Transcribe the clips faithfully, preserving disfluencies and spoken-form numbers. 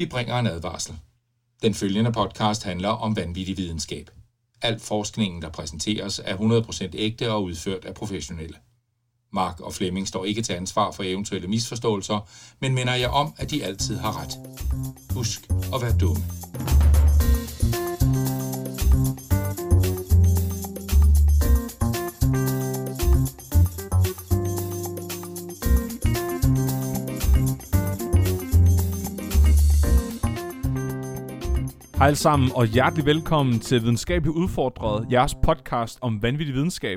Vi bringer en advarsel. Den følgende podcast handler om vanvittig videnskab. Al forskningen, der præsenteres, er hundrede procent ægte og udført af professionelle. Mark og Flemming står ikke til ansvar for eventuelle misforståelser, men minder jer om, at de altid har ret. Husk at være dumme. Hej alle sammen, og hjertelig velkommen til Videnskabeligt Udfordret, jeres podcast om vanvittig videnskab.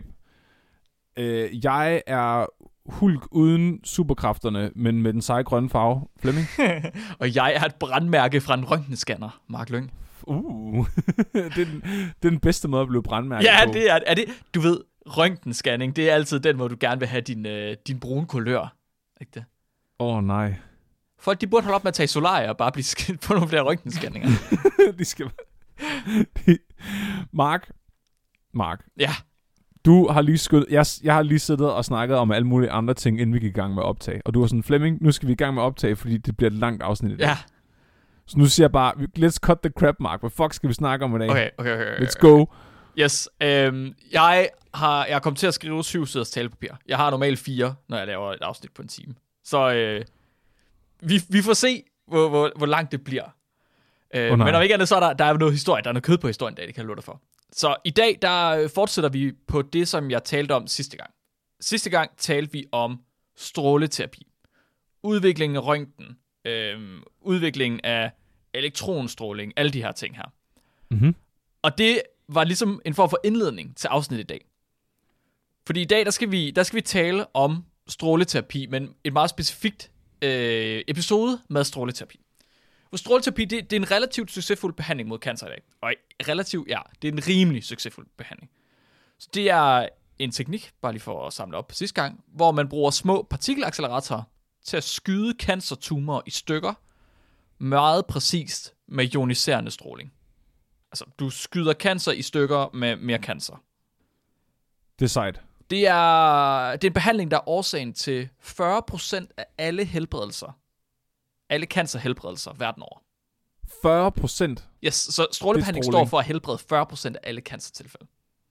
Uh, jeg er Hulk uden superkræfterne, men med den seje grønne farve. Flemming? Og jeg er et brandmærke fra en røntgenscanner, Mark Lyng. Uh, det, er den, det er den bedste måde at blive brandmærke ja, på. Ja, det er, er det. Du ved, røntgenscanning, det er altid den, hvor du gerne vil have din, øh, din brune kulør. Ikke det? Åh oh, nej. Folk, de burde holde op med at tage solarier og bare blive skidt på nogle flere røntgenscanninger. de skal... De... Mark? Mark? Ja? Du har lige skud... jeg, jeg har lige siddet og snakket om alle mulige andre ting, inden vi gik i gang med at optage. Og du var sådan, Flemming, nu skal vi i gang med at optage, fordi det bliver et langt afsnit i dag. Ja. Så nu siger jeg bare, let's cut the crap, Mark. Hvad fuck skal vi snakke om i dag? Okay, okay, okay. okay. Let's go. Yes. Øhm, jeg har jeg er kommet til at skrive syv siders talepapir. Jeg har normalt fire, når jeg laver et afsnit på en time. Så øh, vi, vi får se, hvor, hvor, hvor langt det bliver. Øh, oh, men om ikke andet, så er der, der er noget historie. Der er noget kød på historien i dag, det kan jeg love dig for. Så i dag, der fortsætter vi på det, som jeg talte om sidste gang. Sidste gang talte vi om stråleterapi. Udviklingen af røntgen. Øh, udviklingen af elektronstråling. Alle de her ting her. Mm-hmm. Og det var ligesom en form for indledning til afsnittet i dag. Fordi i dag, der skal vi, der skal vi tale om stråleterapi, men et meget specifikt øh, episode med stråleterapi. For stråleterapi, det, det er en relativt succesfuld behandling mod cancer i dag. Og relativt, ja, det er en rimelig succesfuld behandling. Så det er en teknik, bare lige for at samle op på sidste gang, hvor man bruger små partikelacceleratorer til at skyde cancertumorer i stykker, meget præcist med ioniserende stråling. Altså, du skyder cancer i stykker med mere cancer. Det er sejt. Det er, det er en behandling, der er årsagen til fyrre procent af alle helbredelser. Alle cancerhelbredelser verden over. fyrre procent? Yes, så strålebehandling står for at helbrede fyrre procent af alle cancertilfælde.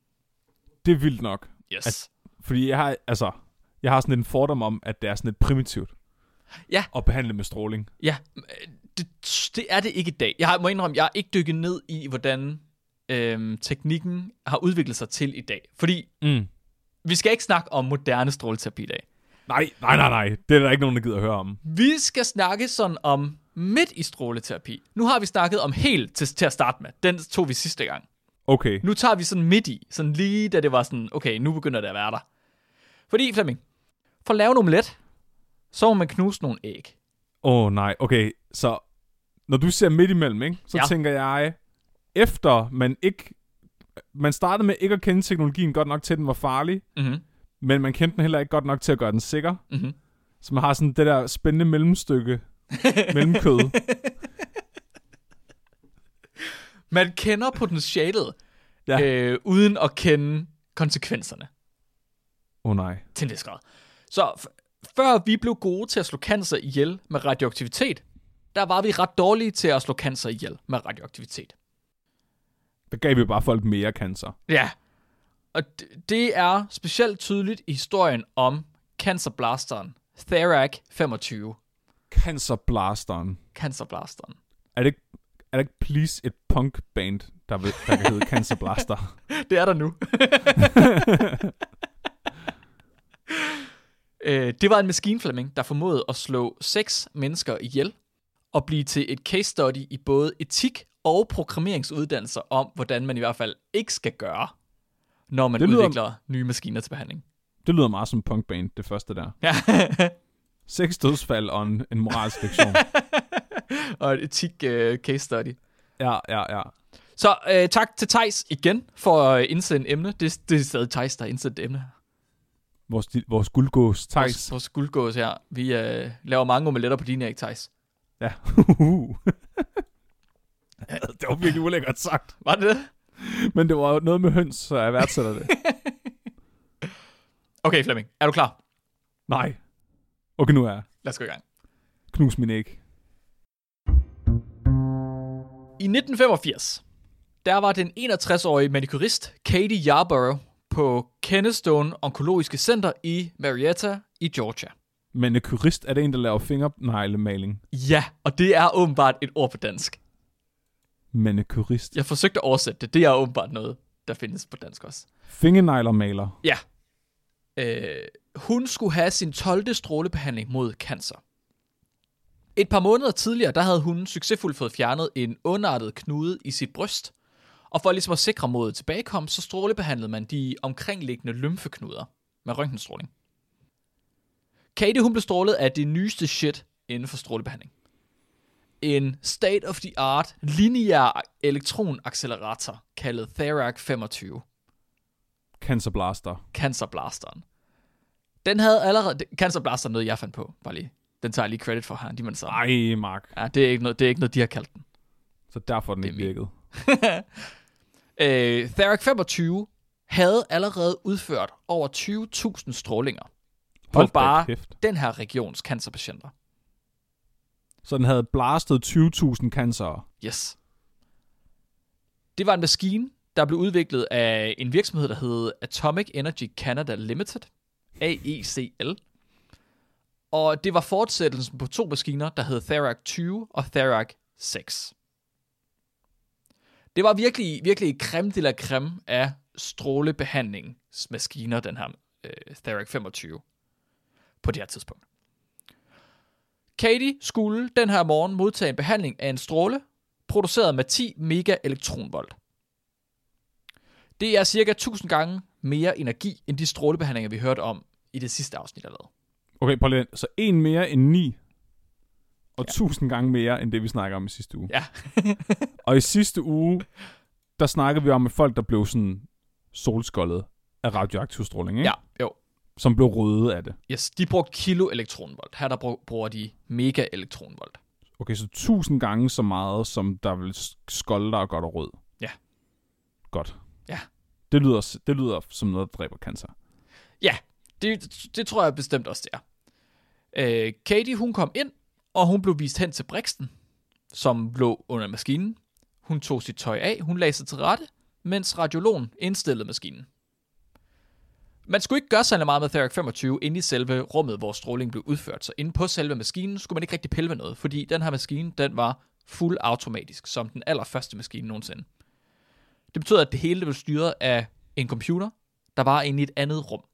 Det er vildt nok. Yes. At, fordi jeg har, altså, jeg har sådan en fordom om, at det er sådan lidt primitivt. Ja. At behandle med stråling. Ja, det, det er det ikke i dag. Jeg må indrømme, jeg har ikke dykket ned i, hvordan øhm, teknikken har udviklet sig til i dag. Fordi mm. vi skal ikke snakke om moderne stråleterapi i dag. Nej, nej, nej, nej. Det er der ikke nogen, der gider at høre om. Vi skal snakke sådan om midt i stråleterapi. Nu har vi snakket om helt til, til at starte med. Den tog vi sidste gang. Okay. Nu tager vi sådan midt i. Sådan lige da det var sådan, okay, nu begynder det at være der. Fordi, Flemming, for at lave en omelet, så må man knuse nogle æg. Åh oh, nej, okay. Så når du ser midt imellem, ikke, så ja. tænker jeg, efter man ikke... Man startede med ikke at kende teknologien godt nok til, at den var farlig. Mhm. Men man kendte den heller ikke godt nok til at gøre den sikker. Mm-hmm. Så man har sådan det der spændende mellemstykke. mellemkød. Man kender potentialet, ja. øh, uden at kende konsekvenserne. Åh oh, nej. Til det skræd. Så f- før vi blev gode til at slå cancer ihjel med radioaktivitet, der var vi ret dårlige til at slå cancer ihjel med radioaktivitet. Der gav vi bare folk mere cancer. Ja. Og d- det er specielt tydeligt i historien om cancerblasteren Therac femogtyve. Cancerblasteren. Cancerblasteren. Er det ikke, er det ikke please et punkband, der, ved, der kan hedde Cancerblaster? Det er der nu. øh, det var en maskinflemming, der formåede at slå seks mennesker ihjel og blive til et case study i både etik og programmeringsuddannelser om, hvordan man i hvert fald ikke skal gøre, når man det udvikler lyder, nye maskiner til behandling. Det lyder meget som punkband, det første der. Ja. Seks dødsfald og en, en moralsk lektion. Og et etik uh, case study. Ja, ja, ja. Så uh, tak til Theis igen for at indsende emne. Det, det er stadig Theis, der har indsendt emne. Vores, vores guldgås, Theis. Vores, vores guldgås her. Vi uh, laver mange omeletter på dine æg, Theis. Ja. Det var virkelig ulækkert sagt. Var det det? Men det var noget med høns, så jeg værdsætter det. Okay, Flemming. Er du klar? Nej. Okay, nu er jeg. Lad os gå i gang. Knus min æg. i nitten femogfirs, der var den enogtres-årige manicurist Katie Yarborough på Kennestone Onkologiske Center i Marietta i Georgia. Manicurist, er det en, der laver fingerneglemaling? Ja, og det er åbenbart et ord på dansk. Manicurist. Jeg forsøgte at oversætte det. Det er åbenbart noget, der findes på dansk også. Fingerneglermaler. Ja. Øh, hun skulle have sin tolvte strålebehandling mod cancer. Et par måneder tidligere, der havde hun succesfuldt fået fjernet en ondartet knude i sit bryst. Og for ligesom at sikre mod tilbagekomst, så strålebehandlede man de omkringliggende lymfeknuder med røntgenstråling. Katie, hun blev strålet af det nyeste shit inden for strålebehandling. En state-of-the-art lineær elektronaccelerator kaldet Therac femogtyve. Cancer Blaster. Cancer Blasteren. Den havde allerede... Cancer Blaster er noget, jeg fandt på. Bare lige. Den tager jeg lige credit for her. De man Ej, Mark. Ja, det er, ikke noget, det er ikke noget, de har kaldt den. Så derfor er den ikke virket. øh, Therac femogtyve havde allerede udført over tyve tusind strålinger på Hold bare kæft. den her regions cancerpatienter. Så den havde blastet tyve tusind cancer. Yes. Det var en maskine, der blev udviklet af en virksomhed, der hed Atomic Energy Canada Limited, A E C L. Og det var fortsættelsen på to maskiner, der hed Therac tyve og Therac seks. Det var virkelig, virkelig creme de la creme af strålebehandlingsmaskiner, den her øh, Therac femogtyve, på det her tidspunkt. Katie skulle den her morgen modtage en behandling af en stråle, produceret med ti mega elektronvolt. Det er cirka tusind gange mere energi, end de strålebehandlinger, vi hørte om i det sidste afsnit, jeg lavede. Okay, prøv lige. Så en mere end ni, og Ja. tusind gange mere, end det vi snakker om i sidste uge. Ja. Og i sidste uge, der snakkede vi om, at folk, der blev sådan solskoldet af radioaktiv stråling, ikke? Ja, jo. Som blev røde af det. Yes, de brugte kilo elektronvolt. Her der brug- bruger de mega elektronvolt. Okay, så tusind gange så meget, som der vil skolde dig godt og rød. Ja. Godt. Ja. Det lyder, det lyder som noget, der dræber cancer. Ja, det, det tror jeg bestemt også, det er. Øh, Katie, hun kom ind, og hun blev vist hen til Brixton, som lå under maskinen. Hun tog sit tøj af, hun lagde sig til rette, mens radiologen indstillede maskinen. Man skulle ikke gøre så meget med Therac femogtyve inde i selve rummet, hvor stråling blev udført. Så inde på selve maskinen skulle man ikke rigtig pille ved noget, fordi den her maskine, den var fuld automatisk, som den allerførste maskine nogensinde. Det betød, at det hele blev styret af en computer, der var inde i et andet rum.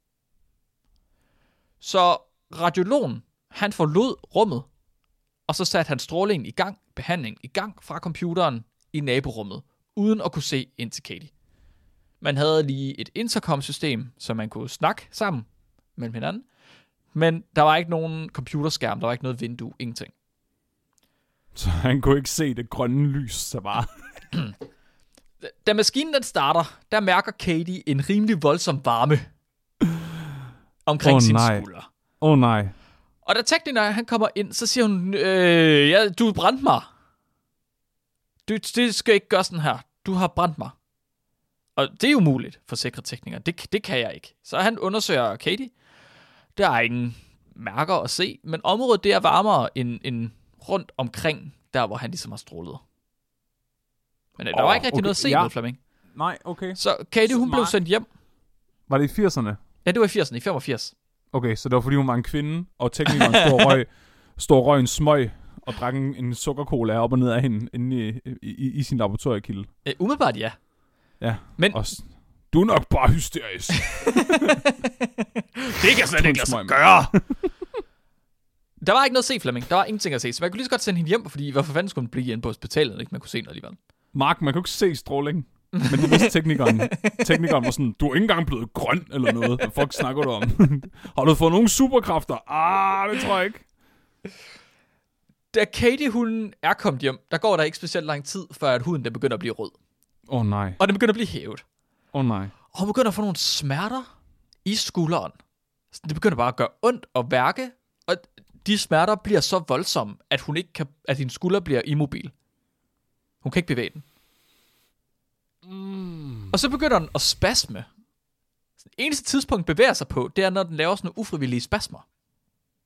Så radiologen, han forlod rummet, og så satte han strålingen i gang, behandling i gang fra computeren i naborummet, uden at kunne se ind til Katie. Man havde lige et intercom-system, så man kunne snakke sammen mellem hinanden, men der var ikke nogen computerskærm, der var ikke noget vindue, ingenting. Så han kunne ikke se det grønne lys, så bare... Da maskinen den starter, der mærker Katie en rimelig voldsom varme omkring Åh, sin nej. skulder. Åh oh, nej. Og da teknikeren han kommer ind, så siger hun, øh, ja, du brændte mig. Du, det skal ikke gøre sådan her. Du har brændt mig. Og det er jo muligt for sikre teknikere. Det, det kan jeg ikke. Så han undersøger Katie. Der er ingen mærker at se, men området det er varmere end, end rundt omkring, der hvor han ligesom har strålet. Men der Åh, var ikke rigtig okay, noget at se ja. med, Flemming. Nej, okay. Så Katie, hun Smart. blev sendt hjem. Var det i firserne? Ja, det var i firserne, i femogfirs. Okay, så det var fordi, hun var en kvinde, og teknikeren stod og røg, stod og røg en smøg, og drak en, en sukkercola op og ned af hende inde i, i, i sin laboratoriekilde. Uh, umiddelbart ja. Ja, Men og s- du er nok bare hysterisk. det kan slet ikke lade sig gøre. Der var ikke noget at se, Flemming. Der var ingenting at se. Så man kunne lige så godt sende hende hjem, fordi hvorfor fanden skulle hun blive inde på hospitalet, ikke man kunne se noget alligevel. Mark, man kan jo ikke se stråling. Men det vidste teknikeren. Teknikeren var sådan, du er ikke engang blevet grøn eller noget. Hvad fuck snakker du om? Har du fået nogle superkræfter? Ah, det tror jeg ikke. Da Katie, hun er kommet hjem, der går der ikke specielt lang tid, før at huden den begynder at blive rød. Åh oh, nej. Og den begynder at blive hævet. Åh oh, nej. Og hun begynder at få nogle smerter i skulderen. Så det begynder bare at gøre ondt og værke. Og de smerter bliver så voldsomme, at hun ikke kan, at hendes skulder bliver immobil. Hun kan ikke bevæge den. Mm. Og så begynder den at spasme. Så det eneste tidspunkt bevæger sig på, det er, når den laver sådan nogle ufrivillige spasmer.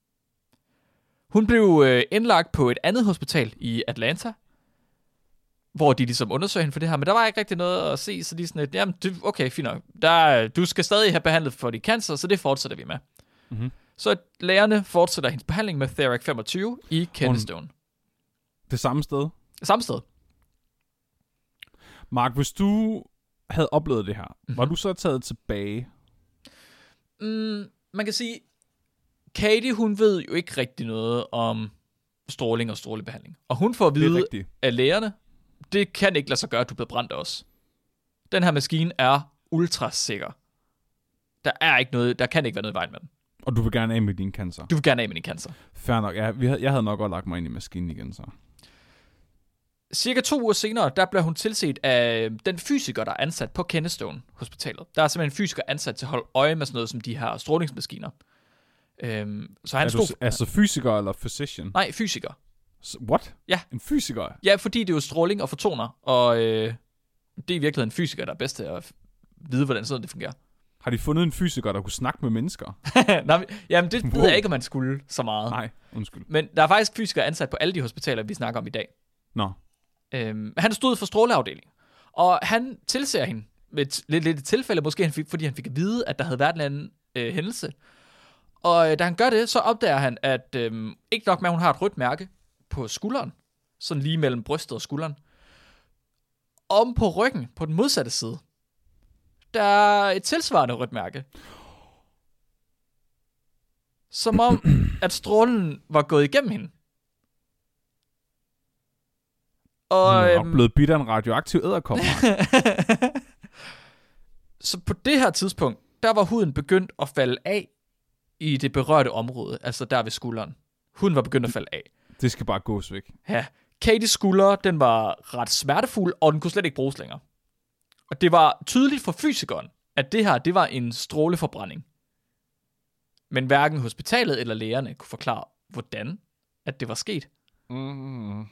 Hun blev øh, indlagt på et andet hospital i Atlanta. hvor de ligesom undersøger hende for det her, men der var ikke rigtig noget at se, så de er sådan lidt, jamen, det, okay, fint nok. Der, du skal stadig have behandlet for dit cancer, så det fortsætter vi med. Mm-hmm. Så lægerne fortsætter hendes behandling med Therac femogtyve i Kennestone. Det samme sted? Samme sted. Mark, hvis du havde oplevet det her, mm-hmm. var du så taget tilbage? Mm, man kan sige, Katie, hun ved jo ikke rigtig noget om stråling og strålebehandling. Og hun får at vide af lægerne, det kan ikke lade sig gøre, at du bliver brændt også. Den her maskine er ultra sikker. Der er ikke noget, der kan ikke være noget i vejen med den. Og du vil gerne af med din cancer? Du vil gerne af med din cancer. Fair nok. Ja, vi havde, jeg havde nok godt lagt mig ind i maskinen igen, så. Cirka to uger senere, der blev hun tilset af den fysiker, der er ansat på Kennestone Hospitalet. Der er simpelthen en fysiker ansat til at holde øje med sådan noget som de her strålingsmaskiner. Øhm, så han er stod... du altså fysiker eller physician? Nej, fysiker. What? Ja. En fysiker? Ja, fordi det er jo stråling og fotoner, og øh, det er i virkeligheden en fysiker, der er bedst til at vide, hvordan sådan det fungerer. Har de fundet en fysiker, der kunne snakke med mennesker? Nej, jamen det wow. ved jeg ikke, om man skulle så meget. Nej, undskyld. Men der er faktisk fysikere ansat på alle de hospitaler, vi snakker om i dag. Nå. Øhm, han stod for stråleafdelingen, og han tilser hende med et lidt, lidt et tilfælde, måske han fik, fordi han fik at vide, at der havde været en anden øh, hændelse. Og øh, da han gør det, så opdager han, at øh, ikke nok med, at hun har et rødt mærke på skulderen, sådan lige mellem brystet og skulderen. Om på ryggen, på den modsatte side, der er et tilsvarende rødt mærke. Som om, at strålen var gået igennem hende. Og, hun er øhm, blevet bidt af en radioaktiv edderkop. Så på det her tidspunkt, der var huden begyndt at falde af i det berørte område, altså der ved skulderen. Huden var begyndt at falde af. Det skal bare gås væk. Ja. Katies skulder, den var ret smertefuld, og den kunne slet ikke bruges længere. Og det var tydeligt for fysikeren, at det her, det var en stråleforbrænding. Men hverken hospitalet eller lægerne kunne forklare, hvordan at det var sket. Mm.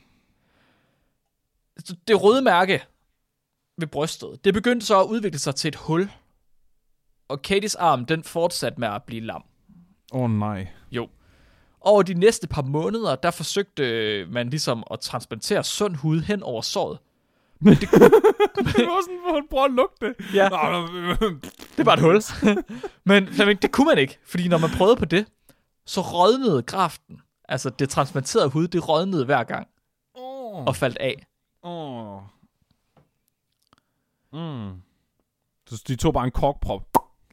Det røde mærke ved brystet, det begyndte så at udvikle sig til et hul. Og Katies arm, den fortsatte med at blive lam. Åh oh, nej. Jo. Over de næste par måneder, der forsøgte man ligesom at transplantere sund hud hen over såret. Men det, det var sådan, hvor han prøver at lugte det. Ja. Det var et hul. men, men det kunne man ikke, fordi når man prøvede på det, så rådnede graften. Altså det transplanterede hud, det rådnede hver gang. Oh. Og faldt af. Åh. Oh. Mm. Så de tog bare en korkprop.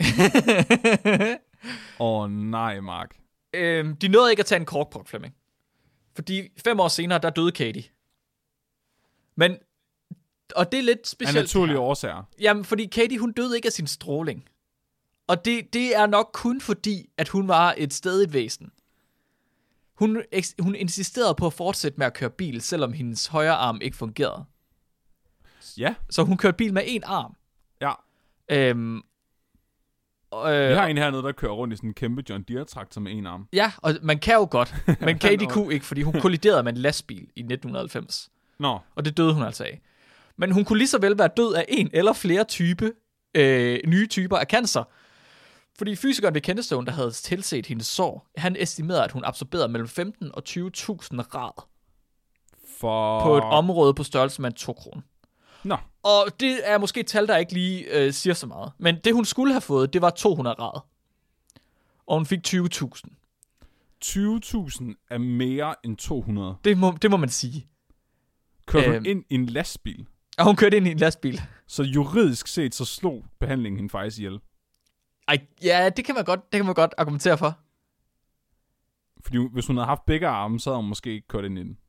Åh oh, nej, Mark. Øhm, de nåede ikke at tage en korkprop, Flemming. Fordi fem år senere, der døde Katie. Men, og det er lidt specielt. Af naturlige årsager. Jamen, fordi Katie, hun døde ikke af sin stråling. Og det, det er nok kun fordi, at hun var et stædigt væsen. Hun, hun insisterede på at fortsætte med at køre bil, selvom hendes højre arm ikke fungerede. Ja. Så hun kørte bil med en arm. Ja. Øhm, Øh, Vi har en hernede, der kører rundt i sådan en kæmpe John Deere-traktor med en arm. Ja, og man kan jo godt, men Katie kunne ikke, fordi hun kolliderede med en lastbil i nitten halvfems. Nå. Og det døde hun altså af. Men hun kunne lige så vel være død af en eller flere type, øh, nye typer af cancer. Fordi fysikeren ved Kennestone, der havde tilset hendes sår, han estimerede, at hun absorberede mellem femten og tyve tusind rad. For... På et område på størrelse med en to kroner. Nå. Og det er måske et tal, der ikke lige øh, siger så meget. Men det, hun skulle have fået, det var to hundrede rad. Og hun fik tyve tusind. tyve tusind er mere end to hundrede. Det må, det må man sige. Kørte hun øhm, ind i en lastbil? Og hun kørte ind i en lastbil. Så juridisk set, så slog behandlingen hende faktisk ihjel? Ej, ja, det kan man godt, det kan man godt argumentere for. Fordi hvis hun havde haft begge arme, så havde hun måske ikke kørt ind i den.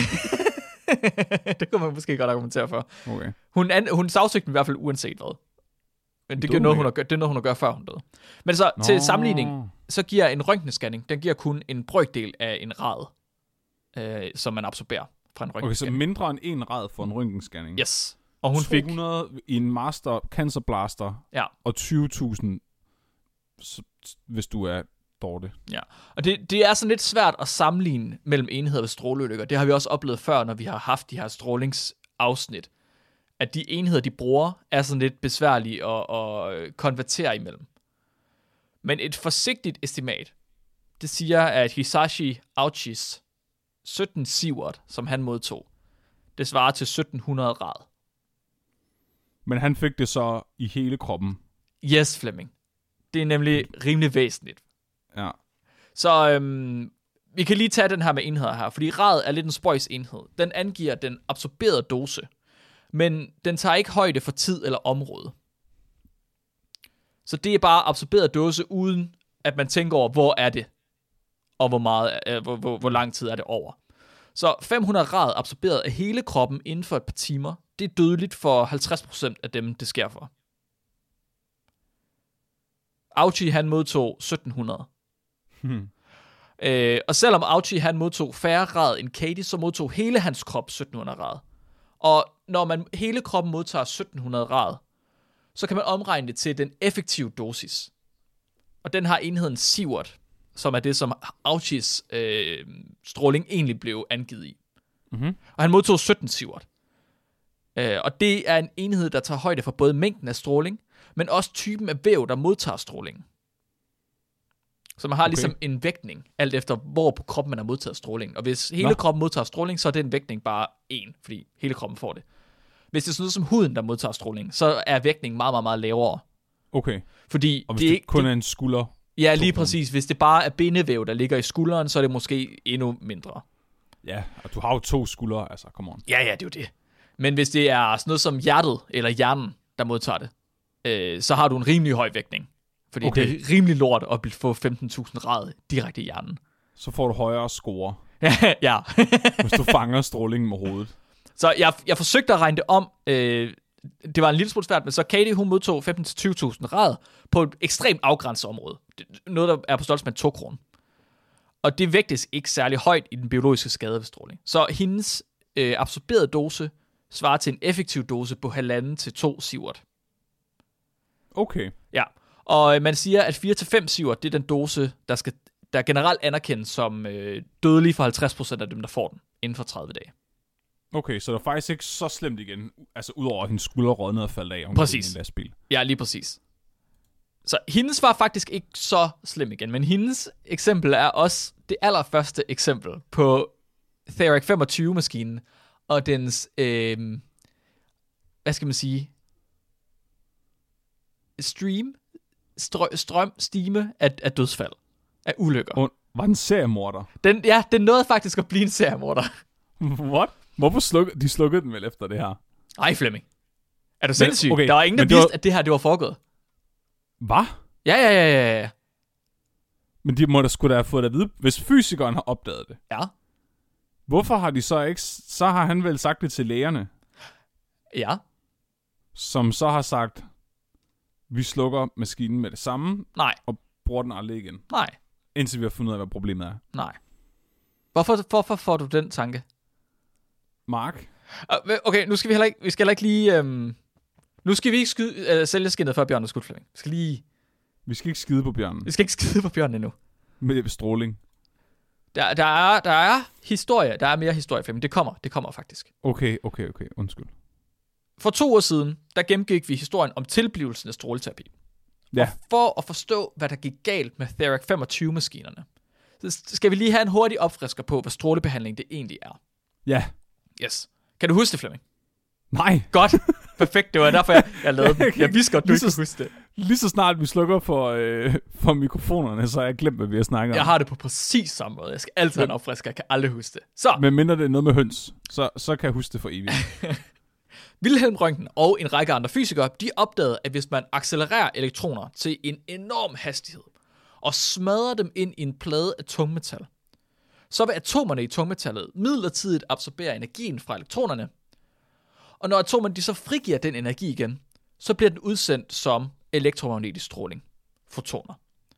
Det kunne man måske godt argumentere for. Okay. Hun, an, hun sagsøgte i hvert fald uanset hvad. Men det, er noget, hun har, det er noget, hun har gjort, før hun døde. Men så Nå. til sammenligning, så giver en røntgenscanning, den giver kun en brøkdel af en rad, øh, som man absorberer fra en røntgenscanning. Okay, så mindre end en rad for en røntgenscanning. Yes. Og hun to hundrede fik... i en master cancer blaster, ja. Og tyve tusind, hvis du er dårlig. Ja, og det, det er sådan lidt svært at sammenligne mellem enheder ved stråleulykker. Det har vi også oplevet før, når vi har haft de her strålingsafsnit. At de enheder, de bruger, er sådan lidt besværlige at, at konvertere imellem. Men et forsigtigt estimat, det siger, at Hisashi Auchis sytten sievert, som han modtog, Det svarer til sytten hundrede rad. Men han fik det så i hele kroppen. Yes, Flemming. Det er nemlig rimelig væsentligt. Ja. Så øhm, vi kan lige tage den her med enheder her, fordi rad er lidt en spøjs enhed. Den angiver den absorberede dose, men den tager ikke højde for tid eller område. Så det er bare absorberet dose, uden at man tænker over, hvor er det, og hvor, meget, øh, hvor, hvor, hvor lang tid er det over. Så fem hundrede rad absorberet af hele kroppen inden for et par timer, det er dødeligt for halvtreds procent af dem, det sker for. Auchi, han modtog sytten hundrede. Hmm. Øh, og selvom Auchi, han modtog færre rad end Katie, så modtog hele hans krop sytten hundrede rad. Og når man hele kroppen modtager sytten hundrede rad, så kan man omregne det til den effektive dosis. Og den har enheden sievert, som er det, som Auchis øh, stråling egentlig blev angivet i. Mm-hmm. Og han modtog sytten sievert. Øh, og det er en enhed, der tager højde for både mængden af stråling, men også typen af væv, der modtager strålingen. Så man har okay. ligesom en vægtning, alt efter hvor på kroppen man har modtaget strålingen. Og hvis hele Nå. kroppen modtager stråling, så er den vægtning bare en, fordi hele kroppen får det. Hvis det er sådan noget som huden, der modtager stråling, så er vægtningen meget, meget, meget lavere. Okay. Fordi og hvis det, det kun det, er en skulder? Ja, lige præcis. Hvis det bare er bindevæv, der ligger i skulderen, så er det måske endnu mindre. Ja, og du har jo to skuldre, altså, come on. Ja, ja, det er jo det. Men hvis det er sådan noget som hjertet eller hjernen, der modtager det, øh, så har du en rimelig høj vægtning. Fordi okay. det er rimelig lort at få femten tusind rad direkte i hjernen. Så får du højere score. Ja. Hvis du fanger strålingen med hovedet. Så jeg, jeg forsøgte at regne det om. Øh, det var en lille smule svært, men så Katie, hun modtog femten til tyve tusind rad på et ekstremt afgrænset område. Noget, der er på størrelse med en togkrone. Og det vægtes ikke særlig højt i den biologiske skade ved stråling. Så hendes øh, absorberede dose svarer til en effektiv dose på halvanden til to sievert. Okay. Ja, og man siger, at fire til fem sievert, det er den dose, der, skal, der generelt anerkendes som øh, dødelig for halvtreds procent af dem, der får den inden for tredive dage. Okay, så det er faktisk ikke så slemt igen, altså udover at hendes skulder rådnede og faldt af. Præcis. En lastbil. Ja, lige præcis. Så hendes var faktisk ikke så slem igen, men hendes eksempel er også det allerførste eksempel på Theriac femogtyve-maskinen og dens, øh, hvad skal man sige, stream, strø, strøm, stime af, af dødsfald, af ulykker. Og var den seriemorder? Den, ja, den nåede faktisk at blive en seriemorder. What? Hvorfor slukkede de slukkede den vel efter det her? Ej, Flemming. Er du sindssyg? Okay, der var ingen, der vidste, var... at det her det var foregået. Hvad? Ja, ja, ja, ja, ja. Men de må da skulle da have fået det at vide, hvis fysikeren har opdaget det. Ja. Hvorfor har de så ikke... Så har han vel sagt det til lægerne. Ja. Som så har sagt, vi slukker maskinen med det samme. Nej. Og bruger den aldrig igen. Nej. Indtil vi har fundet ud af, hvad problemet er. Nej. Hvorfor, hvorfor får du den tanke? Mark? Okay, nu skal vi heller ikke, vi skal heller ikke lige... Øhm, nu skal vi ikke skyde, øh, sælge skinnet før bjørnen er skudt, Flemming. Vi skal lige... Vi skal ikke skide på bjørnen. Vi skal ikke skide på bjørnen endnu. Med stråling. Der, der, er, der er historie. Der er mere historie, Flemming. Det kommer. Det kommer faktisk. Okay, okay, okay. Undskyld. For to år siden, der gennemgik vi historien om tilblivelsen af stråleterapi. Ja. Og for at forstå, hvad der gik galt med Theriac femogtyve-maskinerne, så skal vi lige have en hurtig opfrisker på, hvad strålebehandling det egentlig er. Ja. Yes. Kan du huske det, Flemming? Nej. Godt. Perfekt. Det var derfor, jeg, jeg lavede den. Jeg vidste godt, du ikke kunne huske det. Lige så snart vi slukker for, øh, for mikrofonerne, så har jeg glemt, hvad vi har snakket om. Jeg har det på præcis samme måde. Jeg skal altid have en opfrisker. Jeg kan aldrig huske det. Så. Men mindre det er noget med høns, så, så kan jeg huske det for evigt. Wilhelm Röntgen og en række andre fysikere, de opdagede, at hvis man accelererer elektroner til en enorm hastighed, og smadrer dem ind i en plade af tungmetal, så vil atomerne i tungmetallet midlertidigt absorbere energien fra elektronerne, og når atomerne de så frigiver den energi igen, så bliver den udsendt som elektromagnetisk stråling, fotoner.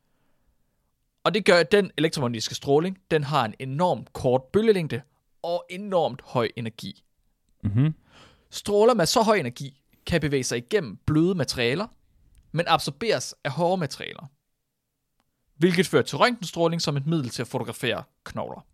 Og det gør, at den elektromagnetiske stråling, den har en enormt kort bølgelængde og enormt høj energi. Mhm. Stråler med så høj energi kan bevæge sig igennem bløde materialer, men absorberes af hårde materialer, hvilket fører til røntgenstråling som et middel til at fotografere knogler.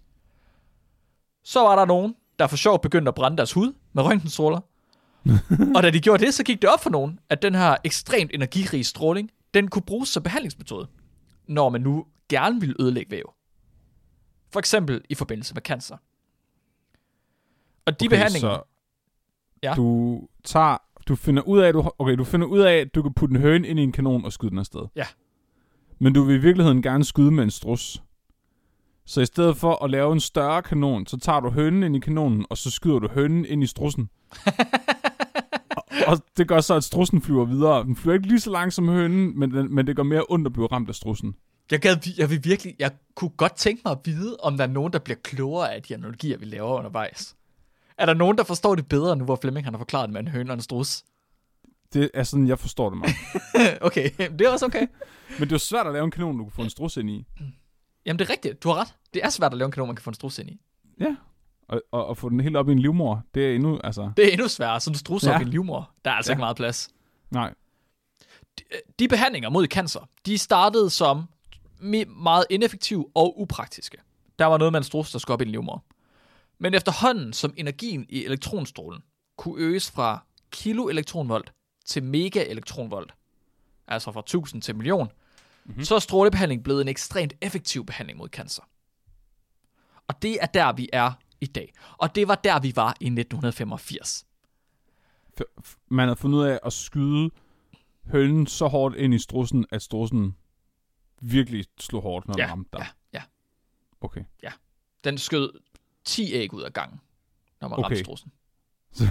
Så var der nogen, der for sjov begyndte at brænde deres hud med røntgenstråler, og da de gjorde det, så gik det op for nogen, at den her ekstremt energirige stråling, den kunne bruges som behandlingsmetode, når man nu gerne ville ødelægge væv. For eksempel i forbindelse med cancer. Og de Okay, behandlinger... så Ja. du tager... Du finder ud af, du, okay, du finder ud af, at du kan putte en høne ind i en kanon og skyde den afsted. Ja. Men du vil i virkeligheden gerne skyde med en strus. Så i stedet for at lave en større kanon, så tager du hønen ind i kanonen, og så skyder du hønen ind i strussen. og, og det gør så, at strussen flyver videre. Den flyver ikke lige så langt som hønen, men, den, men det gør mere ondt at blive ramt af strussen. Jeg, gad, jeg vil virkelig... Jeg kunne godt tænke mig at vide, om der er nogen, der bliver klogere af de analogier, vi laver undervejs. Er der nogen, der forstår det bedre, nu hvor Flemming han har forklaret det med en høne og en strus? Det er sådan, jeg forstår det meget. Okay, det er også okay. Men det er jo svært at lave en kanon, du kan få en strus ind i. Jamen det er rigtigt, du har ret. Det er svært at lave en kanon, man kan få en strus ind i. Ja, og, og, og få den helt op i en livmor, det er endnu, altså... Det er endnu sværere, så du strusser Ja. op i en livmor. Der er altså Ja. ikke meget plads. Nej. De, de behandlinger mod cancer, de startede som me- meget ineffektive og upraktiske. Der var noget med en strus, der skulle op i en livmor. Men efterhånden, som energien i elektronstrålen kunne øges fra kiloelektronvolt til mega-elektronvolt, altså fra tusind til million, mm-hmm. så er strålebehandling blevet en ekstremt effektiv behandling mod cancer. Og det er der, vi er i dag. Og det var der, vi var i nitten femogfirs. F- f- man havde fundet ud af at skyde hønen så hårdt ind i strussen, at strussen virkelig slog hårdt, når Ja, den ramte dig. ja, ja. Okay. Den skød ti æg ud af gangen, når man Okay. ramte strussen. Så,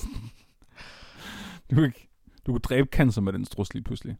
du, kan, du kunne dræbe cancer med den strus lige pludselig.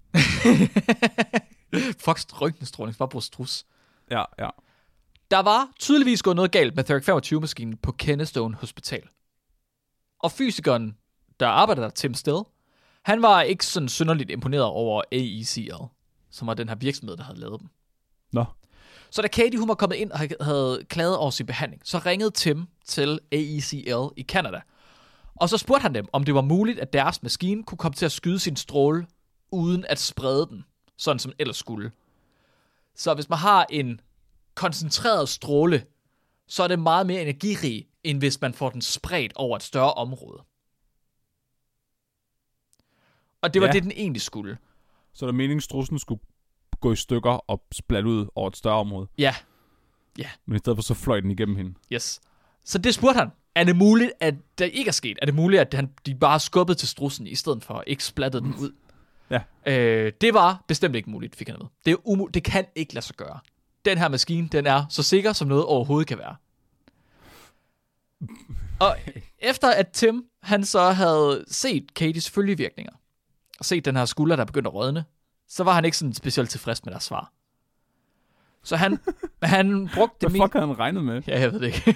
Fuck, røntgenstråling, bare bruge strus. Ja, ja. Der var tydeligvis gået noget galt med Theric femogtyve-maskinen på Kennestone Hospital. Og fysikeren, der arbejder der, Tim Still, han var ikke sådan synderligt imponeret over A E C L, som var den her virksomhed, der havde lavet dem. Nå. Så da Katie hun var kommet ind og havde klaget over sin behandling, så ringede Tim til A E C L i Canada. Og så spurgte han dem, om det var muligt, at deres maskine kunne komme til at skyde sin stråle, uden at sprede den, sådan som den ellers skulle. Så hvis man har en koncentreret stråle, så er det meget mere energirig, end hvis man får den spredt over et større område. Og det var Ja. det, den egentlig skulle. Så der meningen, strussen skulle gå i stykker og splatte ud over et større område. Ja, Men i stedet for så fløj den igennem hende. yes. Så det spurgte han. Er det muligt, at det ikke er sket? Er det muligt, at han, de bare skubbede til strussen, i stedet for at ikke splattede den ud? Ja. Øh, det var bestemt ikke muligt, fik han at vide. Det, er umu- det kan ikke lade sig gøre. Den her maskine, den er så sikker, som noget overhovedet kan være. Og efter at Tim, han så havde set Katies følgevirkninger, og set den her skulder, der begyndte at rådne, så var han ikke sådan specielt tilfreds med deres svar. Så han, han brugte det Hvad fuck havde han regnet med? Ja, jeg ved det ikke.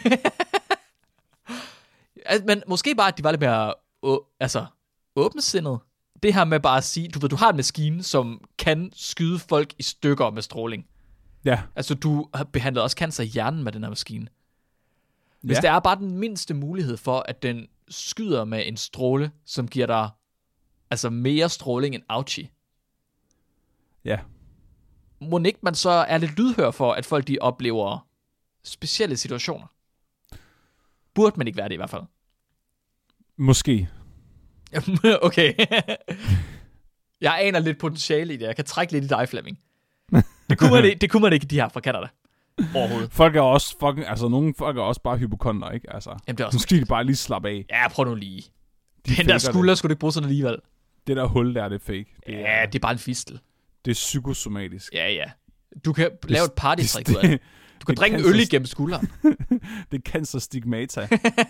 Altså, men måske bare, at de var lidt mere å- altså, åbensindet. Det her med bare at sige, du ved, du har en maskine, som kan skyde folk i stykker med stråling. Ja. Altså, du har behandlet også cancer i hjernen med den her maskine. Hvis Ja. der er bare den mindste mulighed for, at den skyder med en stråle, som giver dig altså mere stråling end Auchi, Ja. må ikke man så er lidt lydhør for, at folk de oplever specielle situationer? Burde man ikke være det i hvert fald? Måske. Okay. Jeg aner lidt potentiale i det. Jeg kan trække lidt i dig, Flemming. Det kunne man ikke, det kunne man ikke de her fra Canada. Overhovedet. Folk er også fucking, altså nogle folk er også bare hypokonder, ikke? Altså, Jamen, det er nu også... skal de bare lige slappe af. Ja, prøv nu lige. De Den der faker skulder skulle du ikke bruge sådan alligevel. Det. det der hul der, det er fake. Det Ja, er, det er bare en fistel. det er psykosomatisk. Ja, ja. Du kan lave et partytrick ud af det, det. Du kan det drikke en kan øl så- igennem skulderen. det er cancer stigmata.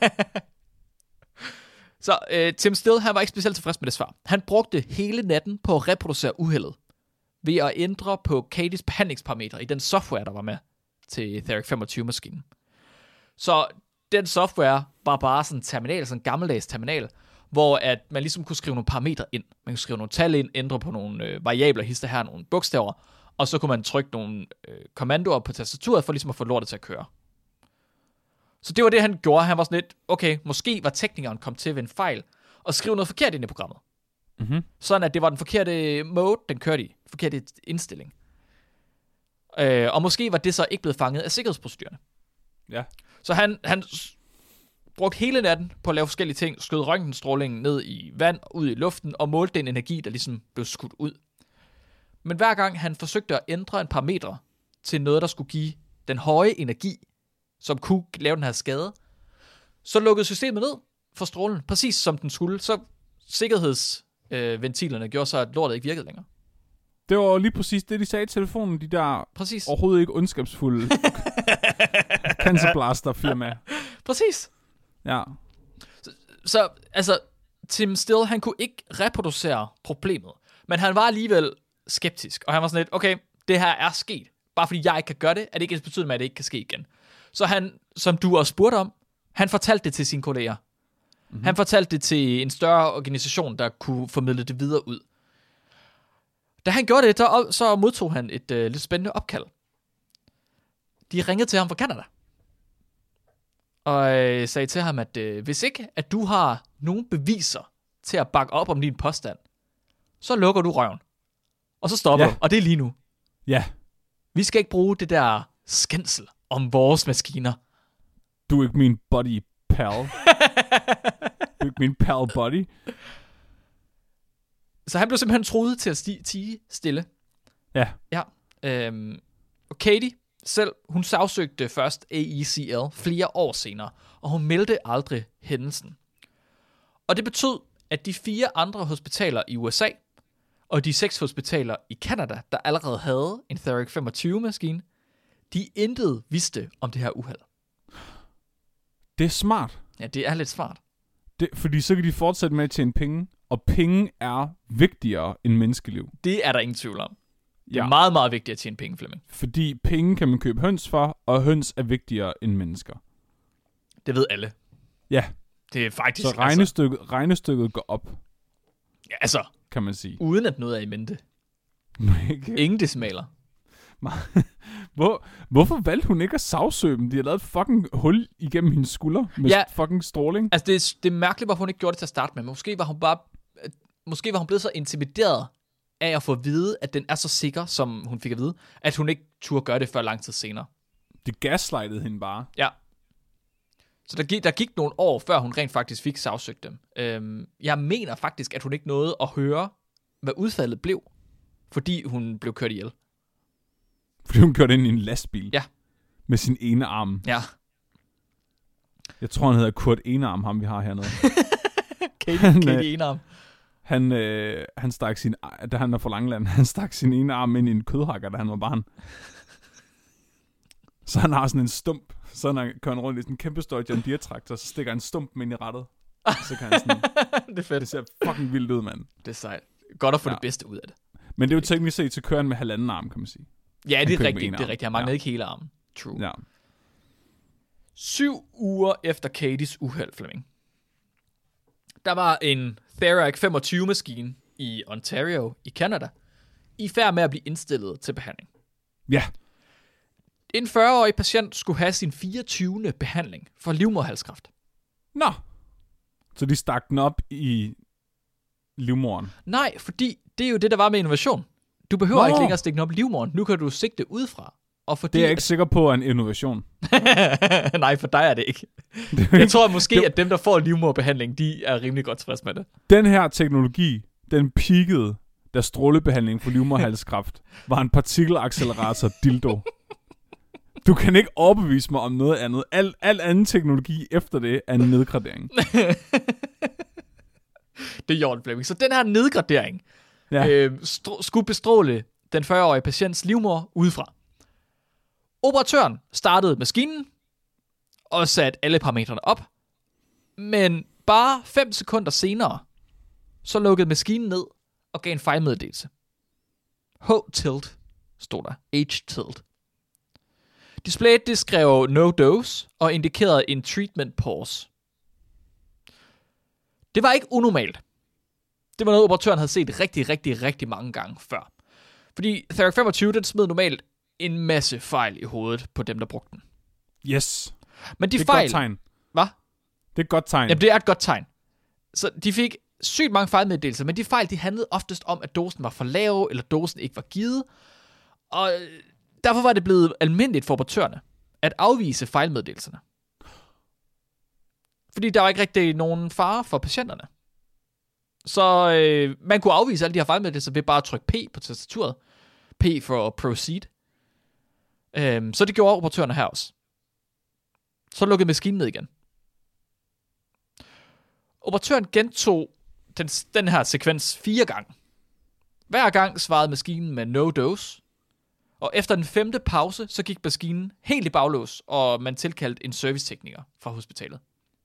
Så øh, Tim Still, han var ikke specielt tilfreds med det svar. Han brugte hele natten på at reproducere uheldet ved at ændre på Katies behandlingsparametre i den software, der var med til Theric femogtyve-maskinen. Så den software var bare sådan en terminal, sådan en gammeldags terminal, hvor at man ligesom kunne skrive nogle parametre ind. Man kunne skrive nogle tal ind, ændre på nogle øh, variabler, hister her, nogle bogstaver, og så kunne man trykke nogle øh, kommandoer på tastaturet for ligesom at få lortet til at køre. Så det var det, han gjorde. Han var sådan lidt, okay, måske var teknikeren kommet til ved en fejl, og skrive noget forkert ind i programmet. Mm-hmm. Sådan at det var den forkerte mode, den kørte i. Den forkerte indstilling. Øh, og måske var det så ikke blevet fanget af sikkerhedsprocedurerne. Ja. Så han, han s- brugte hele natten på at lave forskellige ting, skød røntgenstrålingen ned i vand, ud i luften, og målte den energi, der ligesom blev skudt ud. Men hver gang han forsøgte at ændre en parametre til noget, der skulle give den høje energi, som kunne lave den her skade, Så lukkede systemet ned for strålen, præcis som den skulle. Så sikkerhedsventilerne øh, gjorde så, at lortet ikke virkede længere. Det var lige præcis det, de sagde i telefonen, de der præcis. overhovedet ikke ondskabsfulde cancerblaster-firma. Præcis. Ja. Så, så altså, Tim Still, han kunne ikke reproducere problemet, men han var alligevel skeptisk, og han var sådan lidt, okay, det her er sket. Bare fordi jeg ikke kan gøre det, er det ikke ens betydende med, at det ikke kan ske igen. Så han, som du også spurgte om, han fortalte det til sine kolleger. Mm-hmm. Han fortalte det til en større organisation, der kunne formidle det videre ud. Da han gjorde det, der, så modtog han et øh, lidt spændende opkald. De ringede til ham fra Canada. Og øh, sagde til ham, at øh, hvis ikke, at du har nogen beviser til at bakke op om din påstand, så lukker du røven. Og så stopper Ja. du. Og det er lige nu. Ja. Vi skal ikke bruge det der skændsel om vores maskiner. Du er ikke min buddy pal. Du er ikke min pal buddy. Så han blev simpelthen truet til at sti- tige stille. Ja. Ja. Øhm, og Katie selv, hun sagsøgte først A E C L flere år senere, og hun meldte aldrig hændelsen. Og det betød, at de fire andre hospitaler i U S A, og de seks hospitaler i Canada, der allerede havde en Theric femogtyve-maskine, de intet vidste om det her uheld. Det er smart. Ja, det er lidt smart. Det, fordi så kan de fortsætte med at tjene penge, og penge er vigtigere end menneskeliv. Det er der ingen tvivl om. Det er Ja. meget, meget vigtigt at tjene penge, Flemming. Fordi penge kan man købe høns for, og høns er vigtigere end mennesker. Det ved alle. Ja. Det er faktisk... Så regnestykket, altså, regnestykket går op, Ja, altså, kan man sige. uden at noget er i mente. Ingen decimaler. Hvor, hvorfor valgte hun ikke at sagsøge dem? De har lavet et fucking hul igennem hendes skulder med Ja. fucking stråling. Altså, det er, det er mærkeligt, hvorfor hun ikke gjorde det til at starte med. Måske var hun bare... Måske var hun blevet så intimideret af at få at vide, at den er så sikker, som hun fik at vide, at hun ikke turde gøre det før lang tid senere. Det gaslightede hende bare. Ja. Så der gik, der gik nogle år, før hun rent faktisk fik sagsøgt dem. Øhm, jeg mener faktisk, at hun ikke nåede at høre, hvad udfaldet blev, fordi hun blev kørt ihjel. Fordi hun kørte ind i en lastbil. Ja. Med sin ene arm. Ja. Jeg tror, han hedder Kurt Enearm, ham vi har hernede. Katie, Han, Katie øh, Enearm. Han, øh, han stak sin, da han var fra Langland, han stak sin ene arm ind i en kødhakker, da han var barn. Så han har sådan en stump. Så når han kører rundt i sådan en kæmpe stor John Deere-traktor, så stikker han stumpen ind i rettet. Så kan han sådan... Det er fedt. Det ser fucking vildt ud, mand. Det er sejt. Godt at få Ja. det bedste ud af det. Men det er jo teknisk set til køren med halvanden arm, kan man sige. Ja, det kører er med rigtigt. en Det er arm. rigtigt. Han mangler Ja. ikke hele armen. True. Ja. Syv uger efter Katies uheld, Flemming. Der var en Theric femogtyve-maskine i Ontario i Canada i færd med at blive indstillet til behandling. Ja. En fyrre-årig patient skulle have sin fireogtyvende behandling for livmoderhalskræft. Nå. Så de stak den op i livmoderen. Nej, fordi det er jo det, der var med innovation. Du behøver Nå. ikke længere stikke den op i livmoderen. Nu kan du sigte udefra. Og fordi Det er jeg ikke sikker på er en innovation. Nej, for dig er det ikke. Jeg tror måske, det... at dem, der får livmoderbehandling, de er rimelig godt tilfreds med det. Den her teknologi, den peakede, da strålebehandling for livmoderhalskræft var en partikelaccelerator dildo. Du kan ikke overbevise mig om noget andet. Al, al anden teknologi efter det er en nedgradering. Det er Jorden Flemming. Så den her nedgradering Ja. øh, stro- skulle bestråle den fyrre-årige patients livmoder udefra. Operatøren startede maskinen og satte alle parametrene op, men bare fem sekunder senere, så lukkede maskinen ned og gav en fejlmeddelelse. H-tilt stod der. H-tilt. Displayet det skrev no dose og indikerede en treatment pause. Det var ikke unormalt. Det var noget, operatøren havde set rigtig, rigtig, rigtig mange gange før. Fordi Theric femogtyve, den smed normalt en masse fejl i hovedet på dem, der brugte den. Yes. Men de Det er et fejl... godt tegn. Hvad? Det er et godt tegn. Jamen, det er et godt tegn. Så de fik sygt mange fejlmeddelelser, men de fejl, de handlede oftest om, at dosen var for lav, eller dosen ikke var givet. Og derfor var det blevet almindeligt for operatørerne at afvise fejlmeddelelserne. Fordi der var ikke rigtig nogen fare for patienterne. Så øh, man kunne afvise alle de her fejlmeddelelser ved bare at trykke P på tastaturet. P for proceed. Øhm, så det gjorde operatørerne her også. Så lukkede maskinen ned igen. Operatøren gentog den, den her sekvens fire gange. Hver gang svarede maskinen med no dose, og efter den femte pause, så gik maskinen helt i baglås, og man tilkaldte en servicetekniker fra hospitalet.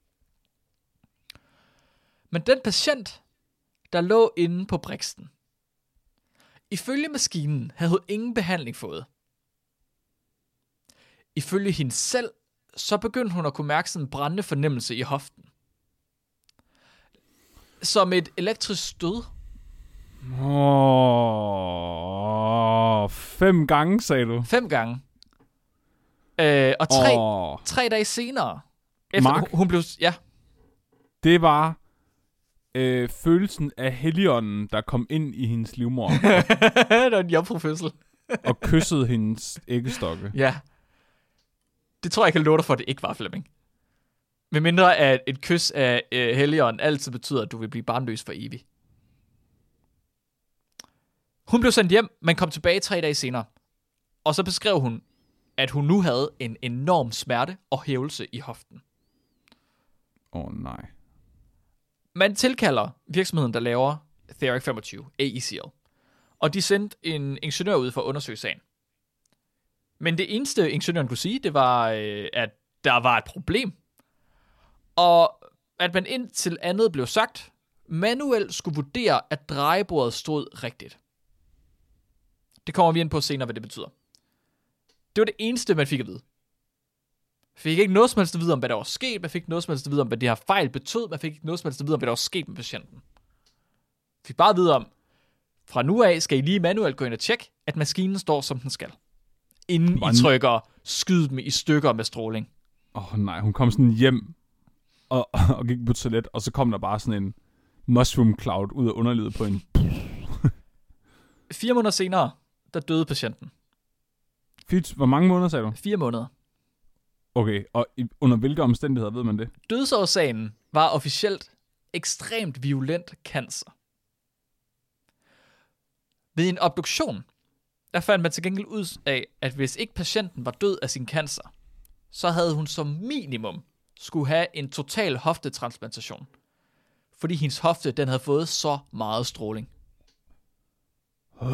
Men den patient, der lå inde på briksen, ifølge maskinen havde hun ingen behandling fået. Ifølge hende selv, så begyndte hun at kunne mærke sådan en brændende fornemmelse i hoften. Som et elektrisk stød. Åh, oh, fem gange, sagde du? Fem gange. Øh, og tre, oh. tre dage senere, efter Mark, hun, hun blev... Ja. Det var øh, følelsen af Helligånden, der kom ind i hendes livmor. Det var en jomfrufødsel. Og kyssede hendes æggestokke. Ja. Det tror jeg, jeg kan love dig for, at det ikke var, Flemming. Med mindre at et kys af øh, Helligånden altid betyder, at du vil blive barnløs for evigt. Hun blev sendt hjem, men kom tilbage tre dage senere. Og så beskrev hun, at hun nu havde en enorm smerte og hævelse i hoften. Åh oh, nej. Man tilkalder virksomheden, der laver Therac femogtyve, A E C L. Og de sendte en ingeniør ud for at undersøge sagen. Men det eneste ingeniøren kunne sige, det var, øh, at der var et problem. Og at man indtil andet blev sagt, manuelt skulle vurdere, at drejebordet stod rigtigt. Det kommer vi ind på senere, hvad det betyder. Det var det eneste, man fik at vide. Man fik ikke noget som helst at vide om, hvad der var sket. Man fik ikke noget som helst at vide om, hvad det her fejl betød. Man fik ikke noget som helst at vide om, hvad der var sket med patienten. Man fik bare at vide om, fra nu af skal I lige manuelt gå ind og tjekke, at maskinen står, som den skal. Inden Man. I trykker skyd dem i stykker med stråling. Åh oh, nej, hun kom sådan hjem og, og gik på toilet, og så kom der bare sådan en mushroom cloud ud af underlivet på en. Fire måneder senere, der døde patienten. Fyt, hvor mange måneder, sagde du? Fire måneder. Okay, og under hvilke omstændigheder ved man det? Dødsårsagen var officielt ekstremt violent cancer. Ved en obduktion, der fandt man til gengæld ud af, at hvis ikke patienten var død af sin cancer, så havde hun som minimum skulle have en total hoftetransplantation. Fordi hendes hofte, den havde fået så meget stråling. Åh,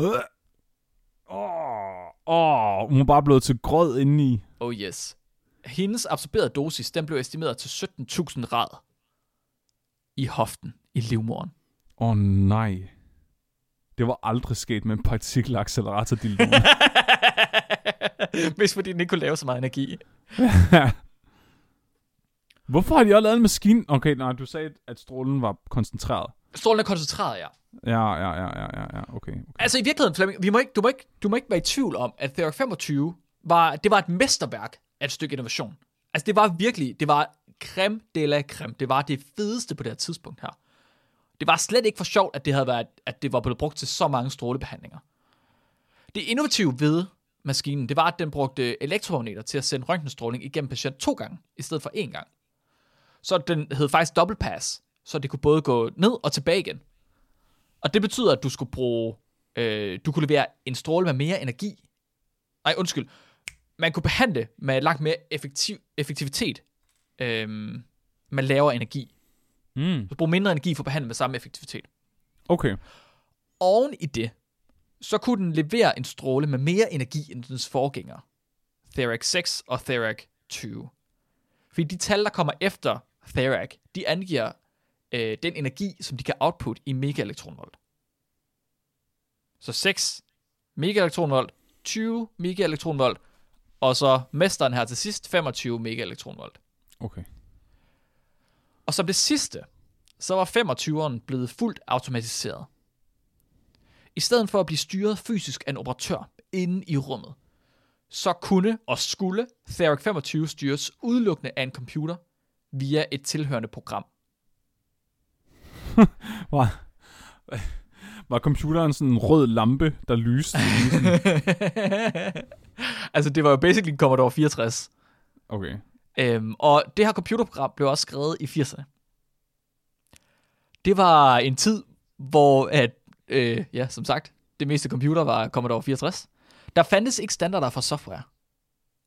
oh, oh, hun var bare blevet til grød indeni. Oh yes. Hendes absorberede dosis, den blev estimeret til sytten tusind rad i hoften, i livmoderen. Åh oh, nej. Det var aldrig sket med en partikelaccelerator dildo. Hvis fordi den ikke kunne lave så meget energi. Hvorfor har de også lavet en maskine? Okay, nej, du sagde, at strålen var koncentreret. Strålen er koncentreret, ja. Ja, ja, ja, ja, ja, okay, okay. Altså i virkeligheden, Flemming, vi må ikke, du, må ikke, du må ikke være i tvivl om, at Therac femogtyve var, det var et mesterværk af et stykke innovation. Altså det var virkelig, det var creme de la creme. Det var det fedeste på det her tidspunkt her. Det var slet ikke for sjovt, at det havde været, at det var blevet brugt til så mange strålebehandlinger. Det innovative ved maskinen, det var, at den brugte elektromagneter til at sende røntgenstråling igennem patient to gange, i stedet for én gang. Så den hed faktisk double pass, så det kunne både gå ned og tilbage igen. Og det betyder, at du skulle bruge, øh, du kunne levere en stråle med mere energi. Nej, undskyld. Man kunne behandle med langt mere effektiv, effektivitet øh, med lavere energi. Mm. Så bruge mindre energi for at behandle med samme effektivitet. Okay. Oven i det, så kunne den levere en stråle med mere energi end dens forgænger. Therac seks og Therac tyve. Fordi de tal, der kommer efter Therac, de angiver øh, den energi, som de kan output i megaelektronvolt. Så seks megaelektronvolt, tyve megaelektronvolt, og så mesteren her til sidst, femogtyve megaelektronvolt. Okay. Og som det sidste, så var femogtyveren blevet fuldt automatiseret. I stedet for at blive styret fysisk af en operatør inde i rummet, så kunne og skulle Therac femogtyve styres udelukkende af en computer via et tilhørende program. var, var computeren sådan en rød lampe, der lyste? Altså, det var jo basically en Commodore fireogtres. Okay. Øhm, og det her computerprogram blev også skrevet i firserne. Det var en tid, hvor, at, øh, ja, som sagt, det meste computer var Commodore fireogtres. Der fandtes ikke standarder for software.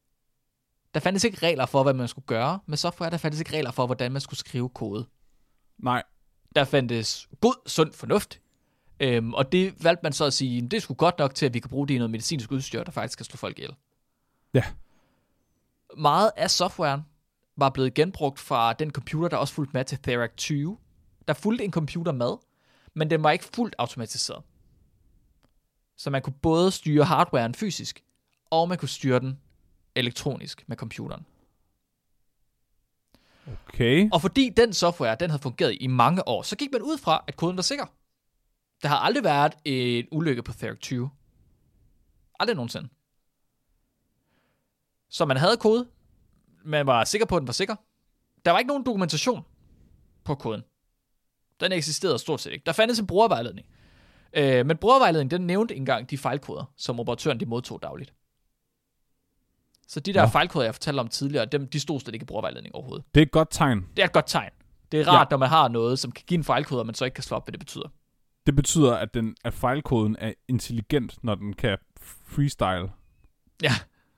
Der fandtes ikke regler for, hvad man skulle gøre med software. Der fandtes ikke regler for, hvordan man skulle skrive kode. Nej. Der fandtes god, sund fornuft. Øhm, og det valgte man så at sige, det er sgu godt nok til, at vi kan bruge det i noget medicinsk udstyr, der faktisk kan slå folk ihjel. Ja. Meget af softwaren var blevet genbrugt fra den computer, der også fulgte med til Therac tyve. Der fulgte en computer med, men den var ikke fuldt automatiseret. Så man kunne både styre hardwaren fysisk, og man kunne styre den elektronisk med computeren. Okay. Og fordi den software, den havde fungeret i mange år, så gik man ud fra, at koden var sikker. Der har aldrig været en ulykke på Therac tyve. Aldrig nogensinde. Så man havde kode. Man var sikker på, at den var sikker. Der var ikke nogen dokumentation på koden. Den eksisterede stort set ikke. Der fandtes en brugervejledning. Øh, men brugervejledningen, den nævnte engang de fejlkoder, som operatøren de modtog dagligt. Så de der ja. fejlkoder, jeg fortalte om tidligere, dem, de stod slet ikke i brugervejledning overhovedet. Det er et godt tegn. Det er et godt tegn. Det er rart, ja. når man har noget, som kan give en fejlkode, men så ikke kan slå op, hvad det betyder. Det betyder, at, den, at fejlkoden er intelligent, når den kan freestyle. Ja.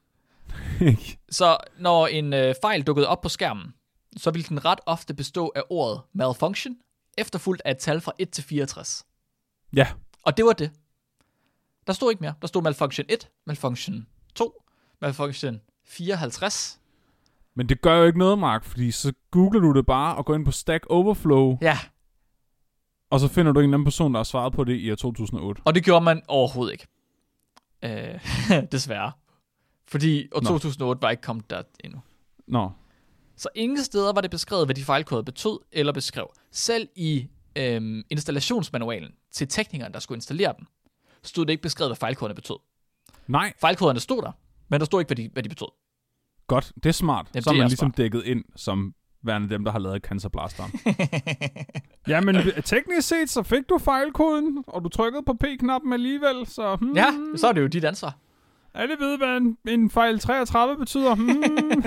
Så når en øh, fejl dukkede op på skærmen, så ville den ret ofte bestå af ordet malfunction, efterfulgt af et tal fra et til fireogtres. Ja. Og det var det. Der stod ikke mere. Der stod malfunction et, malfunction to, malfunction fireoghalvtreds. Men det gør jo ikke noget, Mark, fordi så googler du det bare og går ind på Stack Overflow. Ja. Og så finder du en anden person, der har svaret på det i år to tusind og otte. Og det gjorde man overhovedet ikke. Øh, desværre. Fordi år to tusind og otte var ikke kommet der endnu. Nå. Så ingen steder var det beskrevet, hvad de fejlkoder betød eller beskrev. Selv i øhm, installationsmanualen til teknikeren, der skulle installere den, stod det ikke beskrevet, hvad fejlkoderne betød. Nej. Fejlkoderne stod der, men der stod ikke, hvad de, hvad de betød. Godt, det er smart. Jamen, så er man er ligesom smart. dækket ind som værende dem, der har lavet cancerblasteren. Jamen, teknisk set, så fik du fejlkoden, og du trykkede på P-knappen alligevel, så... Hmm, Ja, så er det jo dit ansvar. Alle ved, hvad en, en fejl treogtredive betyder. Hmm.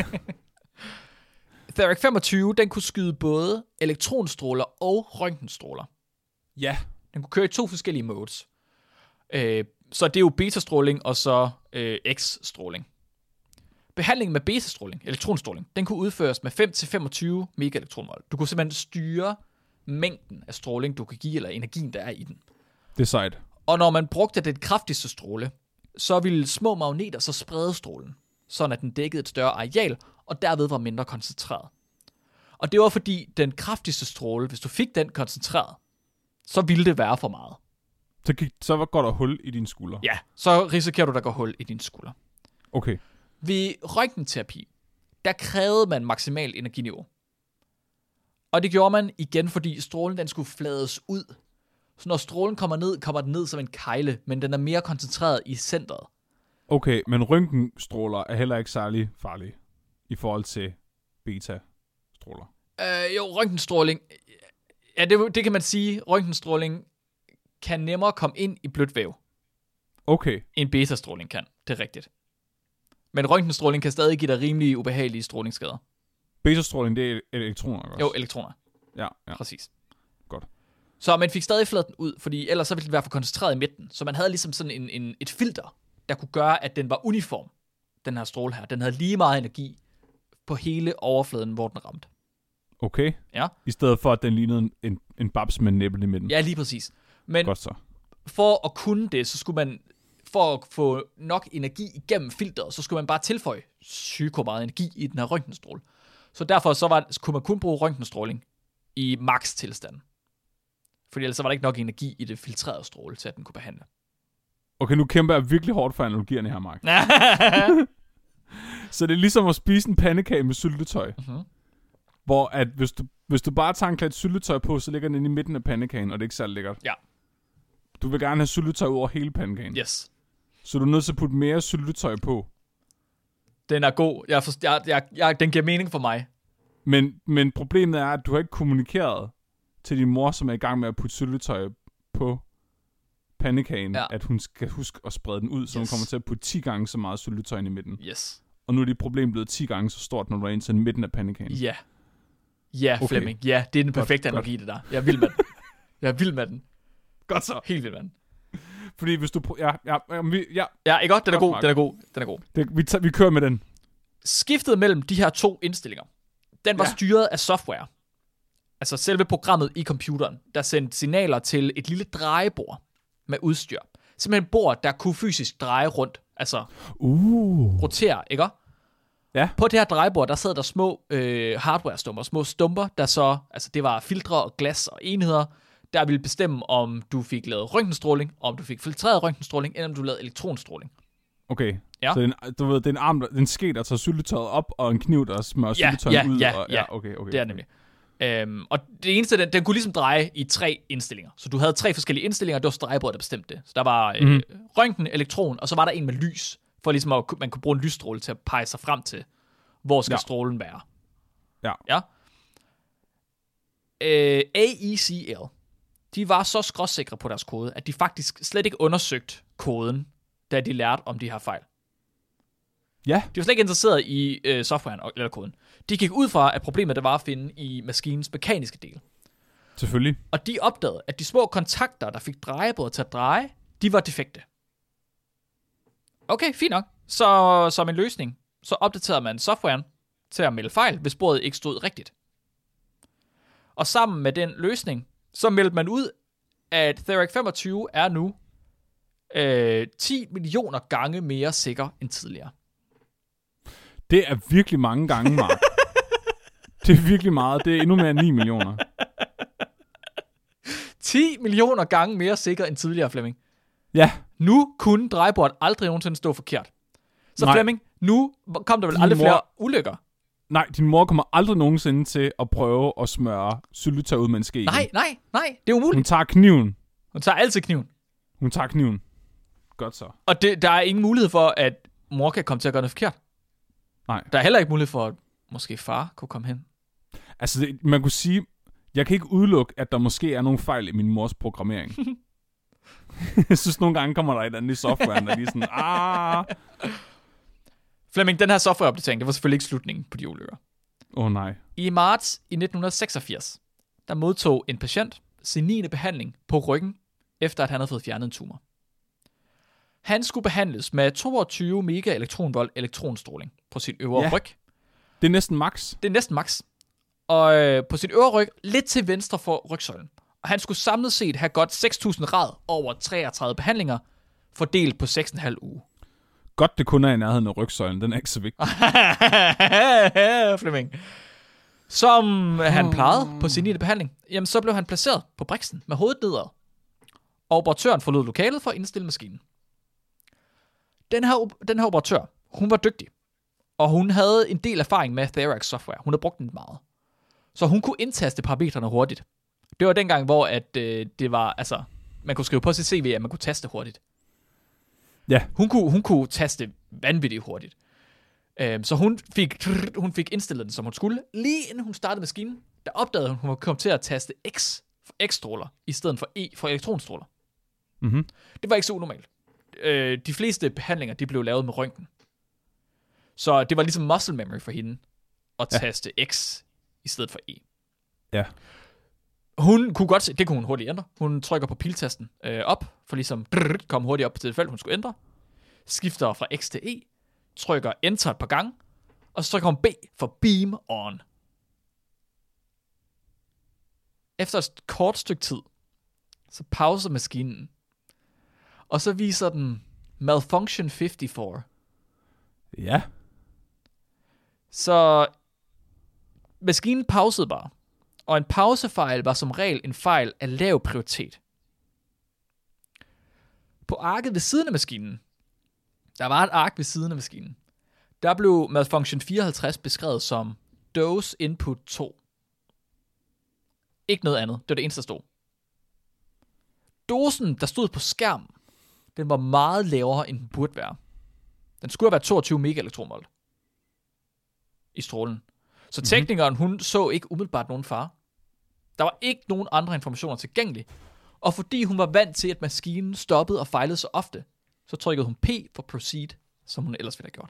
Therac femogtyve, den kunne skyde både elektronstråler og røntgenstråler. Ja. Den kunne køre i to forskellige modes. Øh, så det er jo betastråling og så øh, X-stråling. Behandlingen med betastråling, elektronstråling, den kunne udføres med fem til femogtyve megaelektronvolt. Du kunne simpelthen styre mængden af stråling, du kan give, eller energien, der er i den. Det er sejt. Og når man brugte den kraftigste stråle, så ville små magneter så sprede strålen, sådan at den dækkede et større areal, og derved var mindre koncentreret. Og det var fordi, den kraftigste stråle, hvis du fik den koncentreret, så ville det være for meget. Så, gik, så går der hul i dine skuldre. Ja, så risikerer du, at der går hul i dine skuldre. Okay. Ved røntgenterapi, der krævede man maksimalt energiniveau. Og det gjorde man igen, fordi strålen den skulle flades ud. Så når strålen kommer ned, kommer den ned som en kegle, men den er mere koncentreret i centret. Okay, men røntgenstråler er heller ikke særlig farlige i forhold til beta-stråler. Øh, jo, røntgenstråling, ja, det, det kan man sige, røntgenstråling kan nemmere komme ind i blødt væv, Okay. end betastråling kan. Det er rigtigt. Men røntgenstråling kan stadig give dig rimelig ubehagelige strålingsskader. Beta-stråling, det er elektroner, ikke også? Jo, elektroner. Ja, ja. Præcis. Godt. Så man fik stadig fladet den ud, fordi ellers så ville den være for koncentreret i midten. Så man havde ligesom sådan en, en, et filter, der kunne gøre, at den var uniform, den her stråle her. Den havde lige meget energi på hele overfladen, hvor den ramte. Okay. Ja. I stedet for, at den lignede en, en, en babs med næbbel i midten. Ja, lige præcis. Men Godt så. for at kunne det, så skulle man, for at få nok energi igennem filteret, så skulle man bare tilføje psyko meget energi i den her røntgenstråle. Så derfor så var, kunne man kun bruge røntgenstråling i max tilstand. Fordi ellers var der ikke nok energi i det filtrerede stråle, til at den kunne behandle. Okay, nu kæmper jeg virkelig hårdt for analogierne her, Mark. Så det er ligesom at spise en pandekage med syltetøj. Uh-huh. Hvor at hvis du, hvis du bare tager en klat syltetøj på, så ligger den inde i midten af pandekagen, og det er ikke særlig lækkert. Ja. Du vil gerne have syltetøj over hele pandekagen. Yes. Så du er nødt til at putte mere syltetøj på. Den er god. Jeg forst- jeg, jeg, jeg, den giver mening for mig. Men, men problemet er, at du har ikke kommunikeret til din mor, som er i gang med at putte syltetøj på pandekagen, Ja. at hun skal huske at sprede den ud, så Yes. hun kommer til at putte ti gange så meget syltetøj ind i midten. Yes. Og nu er dit problem blevet ti gange så stort, når du er ind til midten af pandekagen. Ja. Ja, Okay. Flemming. Ja, det er den perfekte godt. analogi, det der. Jeg er vild med den. Jeg er vild med den. Godt så. Helt vild med den. Fordi hvis du... Pr- ja, ja, ja, vi, ja Ja, ikke godt? Den er Godt, god. Mark. Den er god. Den er god. det, vi, tager, vi kører med den. Skiftet mellem de her to indstillinger, den var Ja. styret af software. altså selve programmet i computeren, der sendte signaler til et lille drejebord med udstyr. Simpelthen et bord, der kunne fysisk dreje rundt, altså uh. rotere, ikke? Ja. På det her drejebord, der sad der små øh, hardware-stumper, små stumper, der så, altså det var filtre og glas og enheder, der ville bestemme, om du fik lavet røntgenstråling, om du fik filtreret røntgenstråling, eller om du lavede elektronstråling. Okay, ja. Så det er en, du ved, det er en arm, der, en ske, der tager syltetøjet op, og en kniv, der smører ja, syltetøjet ja, ud. Ja, og, ja, ja, okay, okay. Det er nemlig. Øhm, og det eneste, den, den kunne ligesom dreje i tre indstillinger. Så du havde tre forskellige indstillinger, og det var drejebordet, der bestemte det. Så der var øh, mm. røntgen, elektron, og så var der en med lys, for ligesom at man kunne bruge en lysstråle til at pege sig frem til, hvor skal ja. strålen være. Ja. Ja. Øh, A E C L, de var så skråsikre på deres kode, at de faktisk slet ikke undersøgte koden, da de lærte om de her fejl. Ja. De var slet ikke interesseret i øh, softwaren eller koden. De gik ud fra, at problemet det var at finde i maskinens mekaniske del. Selvfølgelig. Og de opdagede, at de små kontakter, der fik drejebordet til at dreje, de var defekte. Okay, fint nok. Så som en løsning, så opdaterede man softwaren til at melde fejl, hvis bordet ikke stod rigtigt. Og sammen med den løsning, så meldte man ud, at Therac femogtyve er nu øh, ti millioner gange mere sikker end tidligere. Det er virkelig mange gange, Mark. Det er virkelig meget. Det er endnu mere end ni millioner. ti millioner gange mere sikker end tidligere, Flemming. Ja. Nu kunne drejebordet aldrig nogensinde stå forkert. Så Nej. Flemming, nu kom der vel din aldrig mor... flere ulykker? Nej, din mor kommer aldrig nogensinde til at prøve at smøre syltetøj ud med en ske. Nej, nej, nej. Det er umuligt. Hun tager kniven. Hun tager altid kniven. Hun tager kniven. Godt så. Og det, der er ingen mulighed for, at mor kan komme til at gøre noget forkert. Nej. Der er heller ikke mulighed for, at måske far kunne komme hen. Altså, det, man kunne sige, jeg kan ikke udelukke, at der måske er nogle fejl i min mors programmering. Jeg synes, nogle gange kommer der et andet i softwaren, der lige sådan, ah. Flemming, den her softwareopdatering, det var selvfølgelig ikke slutningen på de ulykker. Åh oh, nej. I marts i nitten seksogfirs, der modtog en patient sin niende behandling på ryggen, efter at han havde fået fjernet en tumor. Han skulle behandles med toogtyve mega elektronvolt elektronstråling på sin øvre ja, ryg. Det er næsten max. Det er næsten max. Og øh, på sin øvre ryg, lidt til venstre for rygsøjlen. Og han skulle samlet set have godt seks tusind rad over treogtredive behandlinger, fordelt på seks komma fem uge. Godt, det kun er i nærheden af rygsøjlen. Den er ikke så vigtig. Flemming. Som han plejede på sin niende behandling, jamen så blev han placeret på briksen med hovedet nedad. Og operatøren forlod lokalet for at indstille maskinen. Den her, den her operatør, hun var dygtig. Og hun havde en del erfaring med Therac software. Hun havde brugt den meget. Så hun kunne indtaste parametrene hurtigt. Det var dengang, hvor at, øh, det var, altså, man kunne skrive på sit C V, at man kunne taste hurtigt. Ja. Hun kunne, hun kunne taste vanvittigt hurtigt. Øhm, så hun fik, hun fik indstillet den, som hun skulle. Lige inden hun startede maskinen, der opdagede hun, at hun var kommet til at taste X for X-stråler, i stedet for E for elektronstråler. Mm-hmm. Det var ikke så unormalt. Øh, de fleste behandlinger, de blev lavet med røntgen. Så det var ligesom muscle memory for hende at taste ja. X i stedet for E. Ja. Hun kunne godt se, det kunne hun hurtigt ændre. Hun trykker på piltasten øh, op, for ligesom drrr, komme hurtigt op til det felt, hun skulle ændre. Skifter fra X til E, trykker enter et par gange, og så trykker hun B for beam on. Efter et kort stykke tid, så pauser maskinen, og så viser den malfunction femoghalvfjerds. Ja. Så maskinen pausede bare. Og en pausefejl var som regel en fejl af lav prioritet. På arket ved siden af maskinen, der var et ark ved siden af maskinen, der blev malfunction fireoghalvtreds beskrevet som dose input to. Ikke noget andet. Det var det eneste, der stod. Dosen, der stod på skærmen, den var meget lavere, end den burde være. Den skulle have været toogtyve mega elektronvolt i strålen. Så mm-hmm. teknikeren, hun så ikke umiddelbart nogen fare. Der var ikke nogen andre informationer tilgængelige. Og fordi hun var vant til, at maskinen stoppede og fejlede så ofte, så trykkede hun P for proceed, som hun ellers ville have gjort.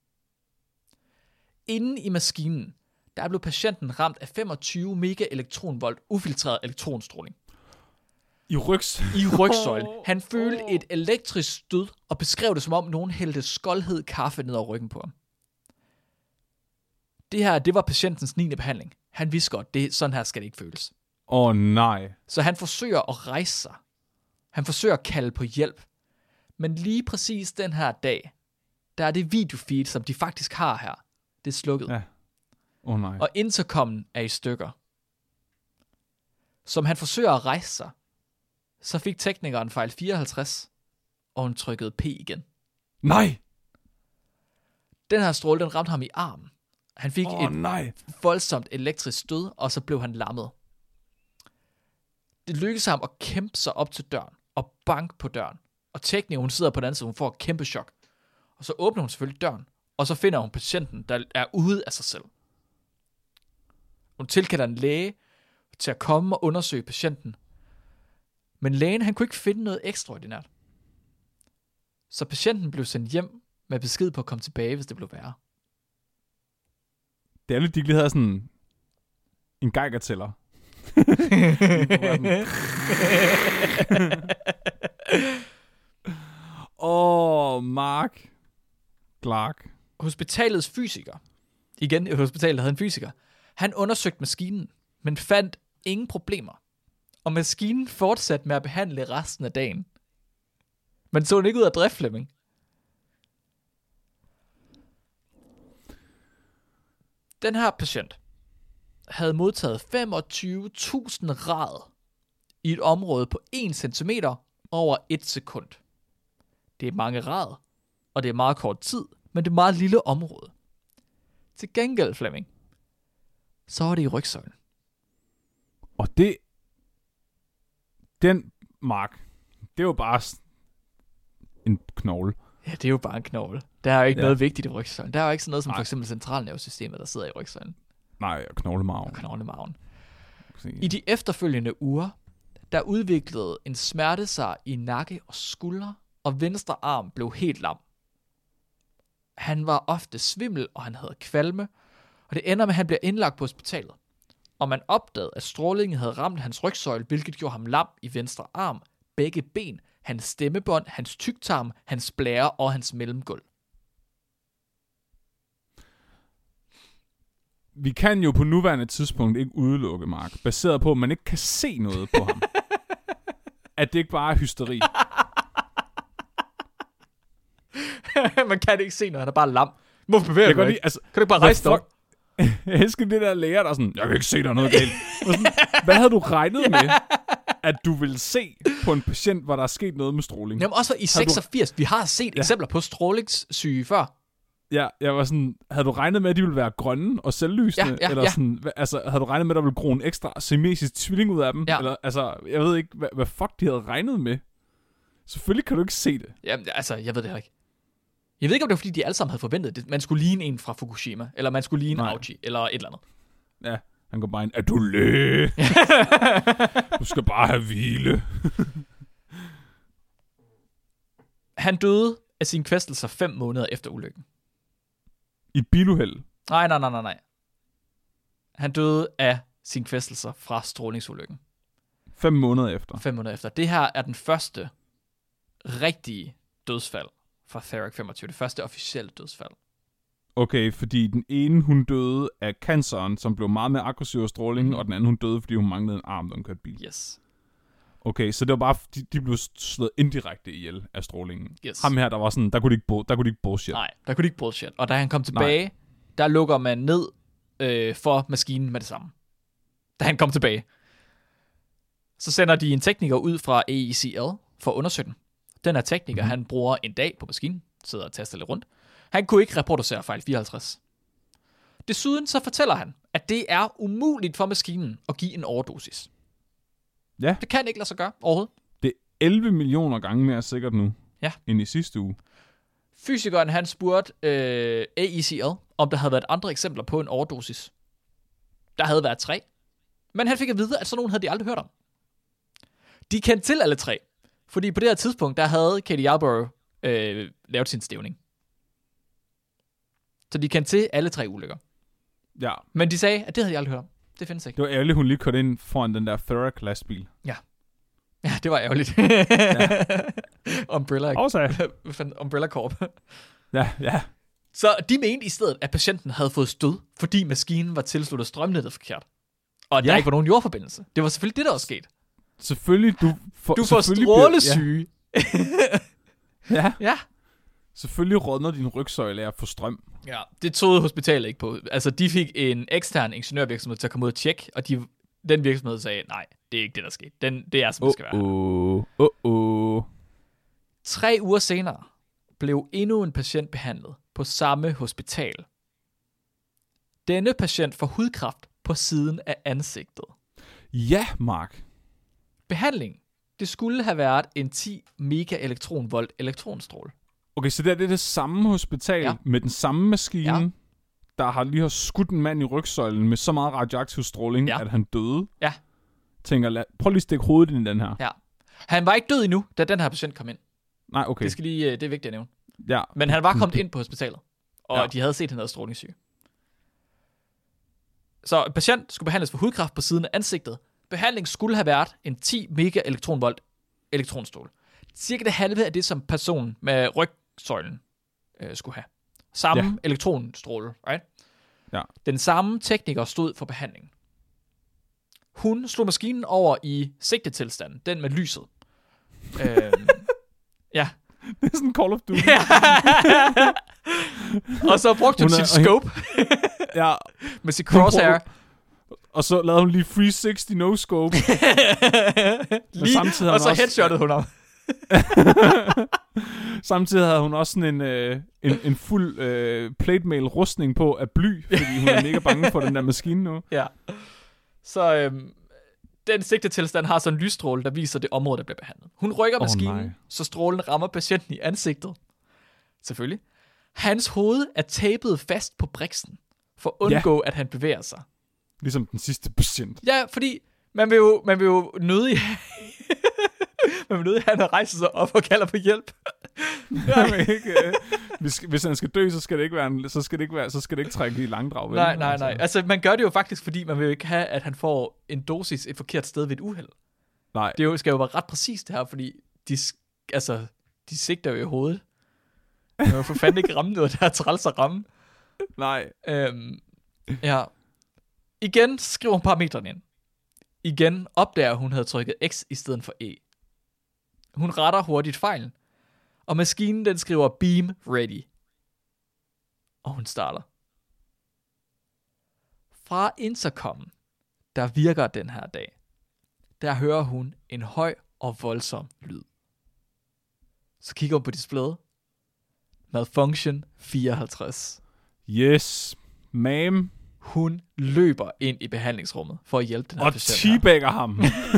Inden i maskinen, der blev patienten ramt af femogtyve mega elektronvolt ufiltreret elektronstråling. I rygs. I rygsøjlen. Han følte et elektrisk stød og beskrev det som om nogen hældte skoldhed kaffe ned over ryggen på ham. Det her, det var patientens niende behandling. Han vidste godt, det, sådan her skal det ikke føles. Åh oh, nej. Så han forsøger at rejse sig. Han forsøger at kalde på hjælp. Men lige præcis den her dag, der er det videofeed, som de faktisk har her. Det er slukket. Ja. Åh oh, nej. Og intercomen er i stykker. Som han forsøger at rejse sig, så fik teknikeren fejl fireoghalvtreds, og hun trykkede P igen. Nej! Den her stråle, den ramte ham i armen. Han fik oh, et nej. voldsomt elektrisk stød, og så blev han lammet. Det lykkedes ham at kæmpe sig op til døren, og banke på døren. Og teknikeren, hun sidder på den anden side, hun får et kæmpe chok. Og så åbner hun selvfølgelig døren, og så finder hun patienten, der er ude af sig selv. Hun tilkalder en læge til at komme og undersøge patienten. Men lægen, han kunne ikke finde noget ekstraordinært. Så patienten blev sendt hjem med besked på at komme tilbage, hvis det blev værre. Det er lidt, de lige havde sådan en geigertæller. Åh, oh, Mark Clark. Hospitalets fysiker, igen et hospital, der havde en fysiker, han undersøgte maskinen, men fandt ingen problemer. Og maskinen fortsatte med at behandle resten af dagen. Men så den ikke ud af drift, Flemming. Den her patient havde modtaget femogtyve tusind rad i et område på en centimeter over et sekund. Det er mange rad, og det er meget kort tid, men det er et meget lille område. Til gengæld, Flemming, så var det i rygsøjlen. Og det, den Mark, det er jo bare en knogle. Ja, det er jo bare en knogle. Der er jo ikke ja. noget vigtigt i rygsøjlen. Der er jo ikke sådan noget som Nej. for eksempel centralnervesystemet, der sidder i rygsøjlen. Nej, og knoglemarven. Og knoglemagen. I de efterfølgende uger, der udviklede en smerte sig i nakke og skuldre, og venstre arm blev helt lam. Han var ofte svimmel, og han havde kvalme, og det ender med, at han bliver indlagt på hospitalet. Og man opdagede, at strålingen havde ramt hans rygsøjle, hvilket gjorde ham lam i venstre arm, begge ben, hans stemmebånd, hans tyktarm, hans blære og hans mellemgulv. Vi kan jo på nuværende tidspunkt ikke udelukke, Mark, baseret på, at man ikke kan se noget på ham. At det ikke bare er hysteri. Man kan ikke se noget, han er bare lam. Hvorfor bevæger jeg du dig lige, ikke? altså, Kan du ikke bare rejse dig op? Jeg elsker det der læger, der er sådan, jeg kan ikke se, der er noget galt. Sådan, hvad havde du regnet med, at du ville se på en patient, hvor der er sket noget med stråling? Jamen også i seksogfirs, du... vi har set ja. eksempler på strålingssyge før. Ja, jeg var sådan, havde du regnet med, at de ville være grønne og selvlysende? Ja, ja, eller ja. sådan, altså, havde du regnet med, at der ville gro en ekstra siamesisk tvilling ud af dem? Ja. Eller, altså, jeg ved ikke, hvad, hvad fuck de havde regnet med. Selvfølgelig kan du ikke se det. Jamen, altså, jeg ved det heller ikke. Jeg ved ikke, om det var, fordi de alle sammen havde forventet det. Man skulle ligne en fra Fukushima, eller man skulle ligne Auchi, eller et eller andet. Ja, han går bare ind, er du læge? Du skal bare have hvile. Han døde af sine kvæstelser fem måneder efter ulykken. I biluheld? Nej, nej, nej, nej, nej. Han døde af sine kvæstelser fra strålingsulykken. Fem måneder efter? Fem måneder efter. Det her er den første rigtige dødsfald fra Theriac femogtyve. Det første officielle dødsfald. Okay, fordi den ene, hun døde af canceren, som blev meget mere aggressiv af strålingen, mm. og den anden, hun døde, fordi hun manglede en arm, da hun kørte bil. Yes. Okay, så det var bare, de, de blev slået indirekte ihjel af strålingen. Yes. Ham her, der var sådan, der kunne de ikke, bo, der kunne de ikke bullshit. Nej, der kunne de ikke bullshit. Og da han kom tilbage, Nej. der lukker man ned øh, for maskinen med det samme. Da han kom tilbage. Så sender de en tekniker ud fra A E C L for at undersøge den. Den her tekniker, mm-hmm. han bruger en dag på maskinen, sidder og taster lidt rundt. Han kunne ikke reproducere fejl fireoghalvtreds. Desuden så fortæller han, at det er umuligt for maskinen at give en overdosis. Ja. Det kan ikke lade sig gøre overhovedet. Det er elleve millioner gange mere sikkert nu, ja. end i sidste uge. Fysikeren, han spurgte øh, A E C L, om der havde været andre eksempler på en overdosis. Der havde været tre. Men han fik at vide, at sådan nogen havde de aldrig hørt om. De kendte til alle tre. Fordi på det her tidspunkt, der havde Katie Yarborough øh, lavet sin stævning. Så de kendte til alle tre ulykker. Ja. Men de sagde, at det havde de aldrig hørt om. Det findes ikke. Det var ærgerligt, hun lige kørte ind foran den der Theriac lastbil. Ja. Ja, det var ærgerligt. Ja. Umbrella. Også. Umbrella Corp. Ja, ja. Så de mente i stedet, at patienten havde fået stød, fordi maskinen var tilsluttet strømnettet forkert. Og at ja. der ikke var nogen jordforbindelse. Det var selvfølgelig det, der var sket. Selvfølgelig, du får, du får strålesyge. Ja. ja. Ja. Selvfølgelig rådner din rygsøjle af at få strøm. Ja, det troede hospitalet ikke på. Altså, de fik en ekstern ingeniørvirksomhed til at komme ud og tjekke, og de, den virksomhed sagde, nej, det er ikke det, der skete. Den, det er, som det skal være. Åh, åh, åh. Tre uger senere blev endnu en patient behandlet på samme hospital. Denne patient får hudkræft på siden af ansigtet. Ja, Mark. Behandling, det skulle have været en ti megaelektronvolt elektronstråle. Okay, så det er det, det samme hospital ja. med den samme maskine, ja. der har lige har skudt en mand i rygsøjlen med så meget radioaktiv stråling, ja. at han døde. Ja. Tænker, lad, prøv lige at stikke hovedet ind i den her. Ja. Han var ikke død endnu, da den her patient kom ind. Nej, okay. Det, skal lige, det er vigtigt at nævne. Ja. Men han var kommet ind på hospitalet, og ja. de havde set, at han havde strålingssyge. Så en patient skulle behandles for hudkræft på siden af ansigtet. Behandling skulle have været en ti megaelektronvolt elektronstråle. Cirka det halve af det, som personen med rygsøjlen øh, skulle have. Samme ja. elektronstråle, right? Ja. Den samme tekniker stod for behandlingen. Hun slog maskinen over i sigtetilstanden, den med lyset. øhm, ja. Det er sådan Call of Duty. Og så brugte hun, hun sit scope. Ja. Med sit crosshair. Og så lavede hun lige three sixty no scope. lige, og så headshottede hun ham. Samtidig havde hun også sådan en, øh, en, en fuld øh, plate mail rustning på af bly, fordi hun er mega bange for den der maskine nu. Ja. Så øhm, den sigtetilstand har sådan en lysstråle, der viser det område, der bliver behandlet. Hun rykker oh, maskinen, nej. så strålen rammer patienten i ansigtet. Selvfølgelig. Hans hoved er tapet fast på briksen, for at undgå, ja. at han bevæger sig. Ligesom den sidste patient. Ja, fordi man vil jo, man vil jo nødig man vil nødig have, at han rejser sig op og kalder på hjælp. Ja, ikke, øh, hvis, hvis han skal dø, så skal det ikke være en, så skal det ikke være, så skal det ikke trække i langdrag. Vel? Nej, nej, nej. Altså, man gør det jo faktisk, fordi man vil jo ikke have, at han får en dosis et forkert sted ved et uheld. Nej. Det jo, skal jo være ret præcist det her, fordi de, altså, de sigter jo i hovedet. Man vil for fanden ikke ramme noget, der er træls at ramme. Nej. Øhm, ja. Igen skriver hun parametrene ind. Igen opdager, at hun havde trykket X i stedet for E. Hun retter hurtigt fejlen. Og maskinen, den skriver beam ready. Og hun starter. Fra intercomen, der virker den her dag, der hører hun en høj og voldsom lyd. Så kigger hun på displayet. Malfunction fireoghalvtreds. Yes, ma'am. Hun løber ind i behandlingsrummet for at hjælpe den her og patient. Og teabagger ham.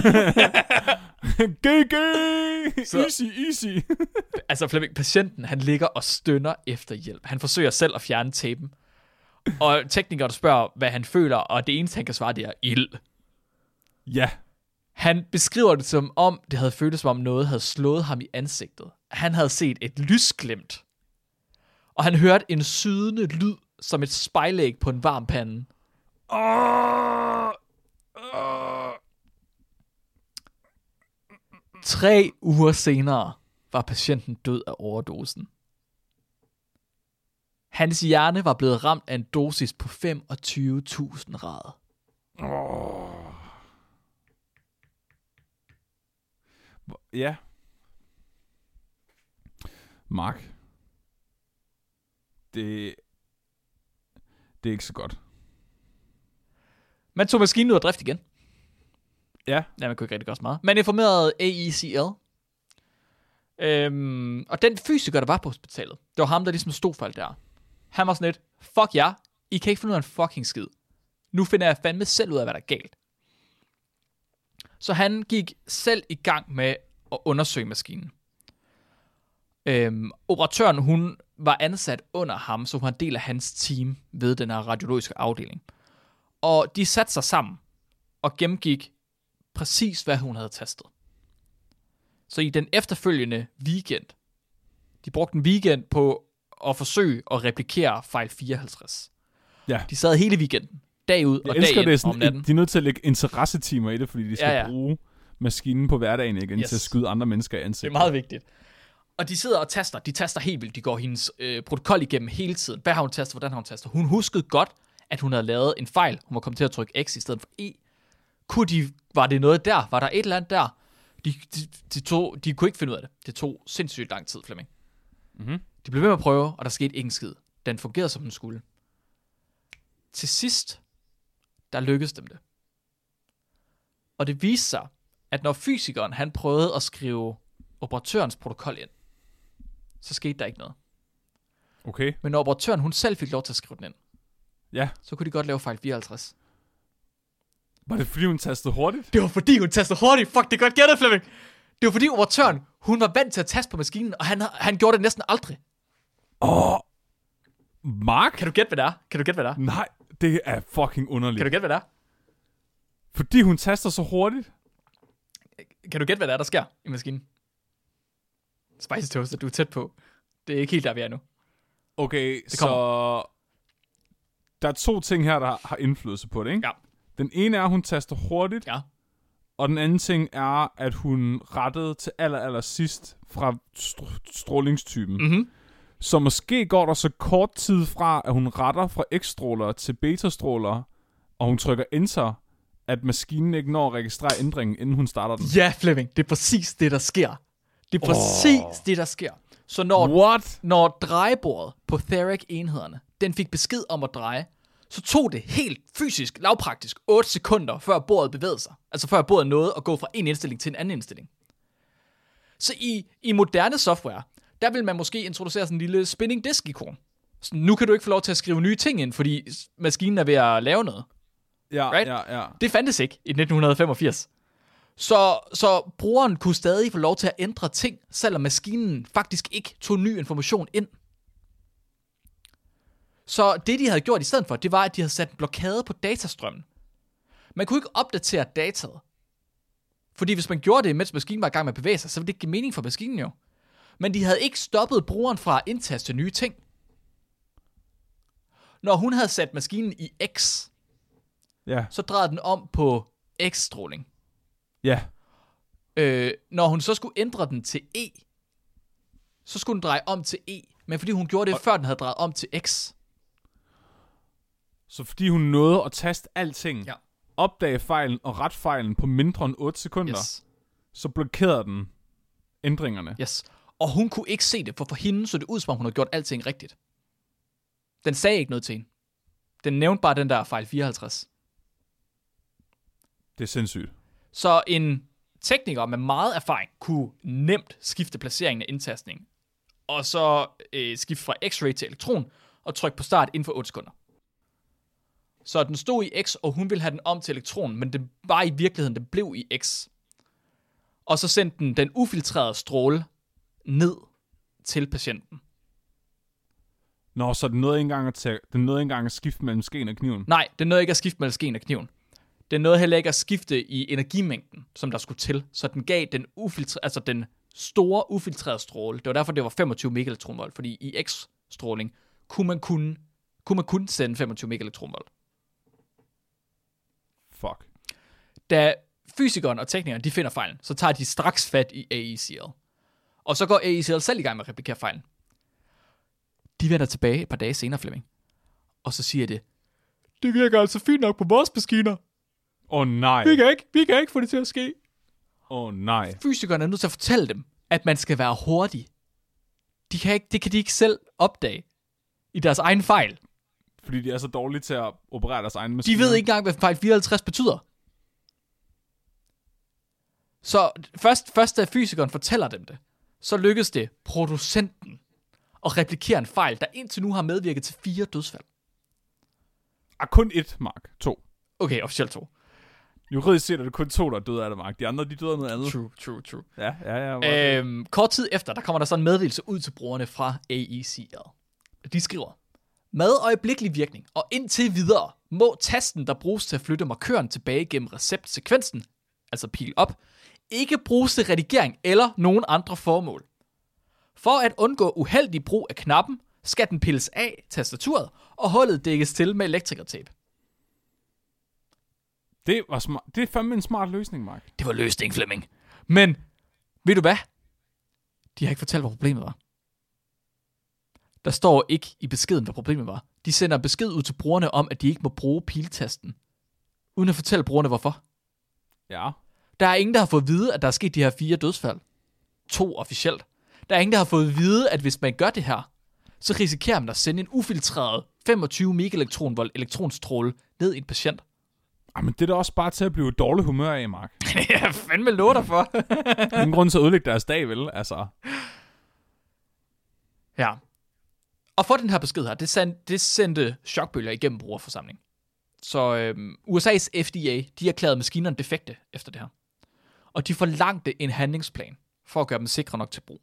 G G! Så, easy, easy. Altså, Flemming, patienten, han ligger og stønner efter hjælp. Han forsøger selv at fjerne tapen. Og teknikeren spørger, hvad han føler, og det eneste, han kan svare, det er ild. Ja. Han beskriver det som om, det havde føltes som om noget havde slået ham i ansigtet. Han havde set et lysglimt. Og han hørte en sydende lyd, som et spejlæg på en varm pande. Oh, oh. Tre uger senere var patienten død af overdosen. Hans hjerne var blevet ramt af en dosis på femogtyve tusind rader. Oh. Ja. Mark. Det... Det er ikke så godt. Man tog maskinen ud af drift igen. Ja. Ja, man kunne ikke rigtig gøre så meget. Man informerede A E C L. Øhm, og den fysiker, der var på hospitalet, det var ham, der ligesom stod for alt der. Han var sådan lidt, fuck jer, I kan ikke finde ud af en fucking skid. Nu finder jeg fandme selv ud af, hvad der er galt. Så han gik selv i gang med at undersøge maskinen. Øhm, operatøren, hun var ansat under ham, så hun var en del af hans team ved den her radiologiske afdeling. Og de satte sig sammen og gennemgik præcis, hvad hun havde testet. Så i den efterfølgende weekend, de brugte en weekend på at forsøge at replikere fejl fireoghalvtreds. Ja. De sad hele weekenden, dag ud og jeg dag ind det sådan, om natten. De er nødt til at lægge interessetimer i det, fordi de skal ja, ja. bruge maskinen på hverdagen igen, yes. til at skyde andre mennesker i ansigtet. Det er meget vigtigt. Og de sidder og taster. De taster helt vildt. De går hendes øh, protokol igennem hele tiden. Hvad har hun tastet? Hvordan har hun tastet? Hun huskede godt, at hun havde lavet en fejl. Hun var kommet til at trykke X i stedet for E. Kunne de, var det noget der? Var der et eller andet der? De, de, de, tog, de kunne ikke finde ud af det. Det tog sindssygt lang tid, Flemming. Mm-hmm. De blev ved med at prøve, og der skete ikke en skid. Den fungerede, som den skulle. Til sidst, der lykkedes dem det. Og det viste sig, at når fysikeren han prøvede at skrive operatørens protokol ind, så skete der ikke noget. Okay. Men når operatøren hun selv fik lov til at skrive den ind, Ja. så kunne de godt lave fejl fireoghalvtreds. Var det fordi, hun tastede hurtigt? Det var fordi, hun tastede hurtigt. Fuck, det er godt gættet, Flemming. Det var fordi operatøren, hun var vant til at taste på maskinen, og han, han gjorde det næsten aldrig. Åh. Oh. Mark? Kan du gætte, hvad det er? Kan du gætte, hvad det er? Nej, det er fucking underligt. Kan du gætte, hvad det er? Fordi hun taster så hurtigt? Kan du gætte, hvad det er, der sker i maskinen? Spicy Toaster, du er tæt på. Det er ikke helt der, vi er nu. Okay, så der er to ting her, der har indflydelse på det, ikke? Ja. Den ene er, at hun taster hurtigt. Ja. Og den anden ting er, at hun rettede til aller, aller sidst fra str- strålingstypen. Mhm. Så måske går der så kort tid fra, at hun retter fra X-stråler til beta-stråler, og hun trykker enter, at maskinen ikke når at registrere ændringen, inden hun starter den. Ja, Flemming, det er præcis det, der sker. Det er præcis oh. det, der sker. Så når, What? når drejebordet på Theric-enhederne, den fik besked om at dreje, så tog det helt fysisk, lavpraktisk, otte sekunder, før bordet bevægede sig. Altså før bordet nåede at gå fra en indstilling til en anden indstilling. Så i, i moderne software, der vil man måske introducere sådan en lille spinning disk-ikon. Så nu kan du ikke få lov til at skrive nye ting ind, fordi maskinen er ved at lave noget. Ja, Right? ja, ja. Det fandtes ikke i nitten femogfirs. Så, så brugeren kunne stadig få lov til at ændre ting, selvom maskinen faktisk ikke tog ny information ind. Så det, de havde gjort i stedet for, det var, at de havde sat en blokade på datastrømmen. Man kunne ikke opdatere dataet. Fordi hvis man gjorde det, mens maskinen var i gang med at bevæge sig, så ville det ikke give mening for maskinen jo. Men de havde ikke stoppet brugeren fra at indtaste nye ting. Når hun havde sat maskinen i X, Ja. så drejede den om på X-stråling. Ja. Øh, når hun så skulle ændre den til E, så skulle den dreje om til E. Men fordi hun gjorde det, og før den havde drejet om til X. Så fordi hun nåede at taste alting, Ja. opdage fejlen og ret fejlen på mindre end otte sekunder, Yes. så blokerede den ændringerne. Yes. Og hun kunne ikke se det, for for hende så det ud, som om hun havde gjort alting rigtigt. Den sagde ikke noget til hende. Den nævnte bare den der fejl fireoghalvtreds. Det er sindssygt. Så en tekniker med meget erfaring kunne nemt skifte placeringen af indtastningen. Og så øh, skifte fra X-ray til elektron og trykke på start inden for otte sekunder. Så den stod i X, og hun ville have den om til elektron, men det var i virkeligheden, den blev i X. Og så sendte den den ufiltrerede stråle ned til patienten. Nå, så den nåede ikke engang at, tage, den nåede ikke engang at skifte mellem skeen og kniven. Nej, den nåede ikke at skifte mellem skeen og kniven. Den nåede heller ikke at skifte i energimængden, som der skulle til. Så den gav den, ufiltre, altså den store ufiltrerede stråle. Det var derfor, det var femogtyve megaelektronvolt, fordi i X-stråling kunne man kun, kunne man kun sende femogtyve megaelektronvolt. Fuck. Da fysikeren og teknikeren de finder fejlen, så tager de straks fat i A E C L. Og så går A E C L selv i gang med at replikere fejlen. De vender tilbage et par dage senere, Flemming. Og så siger det, det virker altså fint nok på vores maskiner. Åh oh, nej. Vi kan ikke, vi kan ikke få det til at ske. Åh oh, nej. Fysikerne er nødt til at fortælle dem, at man skal være hurtig. De kan ikke, det kan de ikke selv opdage i deres egen fejl. Fordi de er så dårlige til at operere deres egen maskiner. De ved ikke engang, hvad fejl fireoghalvtreds betyder. Så først, først da fysikeren fortæller dem det, så lykkes det producenten at replikere en fejl, der indtil nu har medvirket til fire dødsfald. Ah, kun ét, Mark. To. Okay, officielt to. Juridisk set er det kun to, der er døde af det, Mark. De andre, de døde af noget andet. True, true, true. Ja, ja, ja. Øhm, kort tid efter, der kommer der så en meddelelse ud til brugerne fra A E C L. De skriver, med øjeblikkelig virkning, og indtil videre, må tasten, der bruges til at flytte markøren tilbage gennem receptsekvensen, altså pil op, ikke bruges til redigering eller nogen andre formål. For at undgå uheldig brug af knappen, skal den pilles af tastaturet, og hullet dækkes til med elektrikertape. Det var smart. Det er fandme en smart løsning, Mark. Det var løsning, Flemming. Men, ved du hvad? De har ikke fortalt, hvad problemet var. Der står ikke i beskeden, hvad problemet var. De sender besked ud til brugerne om, at de ikke må bruge piltasten, uden at fortælle brugerne, hvorfor. Ja. Der er ingen, der har fået at vide, at der er sket de her fire dødsfald. To officielt. Der er ingen, der har fået at vide, at hvis man gør det her, så risikerer man at sende en ufiltreret femogtyve megaelektronvolt elektronstråle ned i en patient. Jamen, det er da også bare til at blive dårlig humør af, Mark. Jeg fandme lov dig for. Ingen grund til at ødelægge deres dag, vel? Altså. Ja. Og for den her besked her, det sendte, det sendte chokbølger igennem brugerforsamling. Så øhm, U S A's F D A, de erklærede maskinerne defekte efter det her. Og de forlangte en handlingsplan for at gøre dem sikre nok til brug.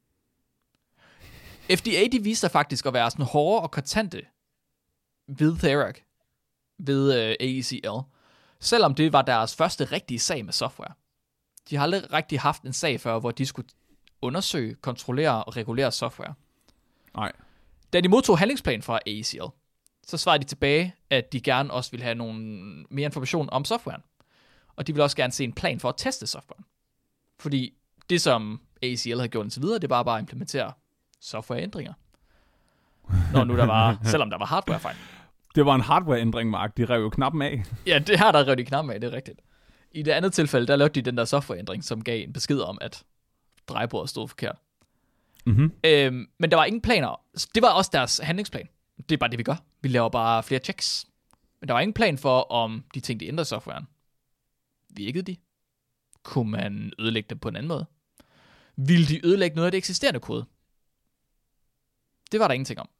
F D A, de viste sig faktisk at være sådan hårde og kontante ved Therac, ved øh, A E C L, selvom det var deres første rigtige sag med software. De har aldrig rigtig haft en sag før, hvor de skulle undersøge, kontrollere og regulere software. Nej. Da de modtog handlingsplan fra A E C L, så svarede de tilbage, at de gerne også ville have nogle mere information om softwaren. Og de ville også gerne se en plan for at teste softwaren. Fordi det, som A E C L havde gjort indtil videre, det var bare at implementere softwareændringer. Når nu der var, selvom der var hardwarefejl. Det var en hardwareændring, Mark. De rev jo knappen af. Ja, det her der rev de knappen af, det er rigtigt. I det andet tilfælde, der lavede de den der softwareændring, som gav en besked om, at drejebordet stod forkert. Mm-hmm. Øhm, men der var ingen planer. Det var også deres handlingsplan. Det er bare det, vi gør. Vi laver bare flere checks. Men der var ingen plan for, om de ting, de ændrede softwaren. Virkede de? Kunne man ødelægge dem på en anden måde? Ville de ødelægge noget af det eksisterende kode? Det var der ingenting om.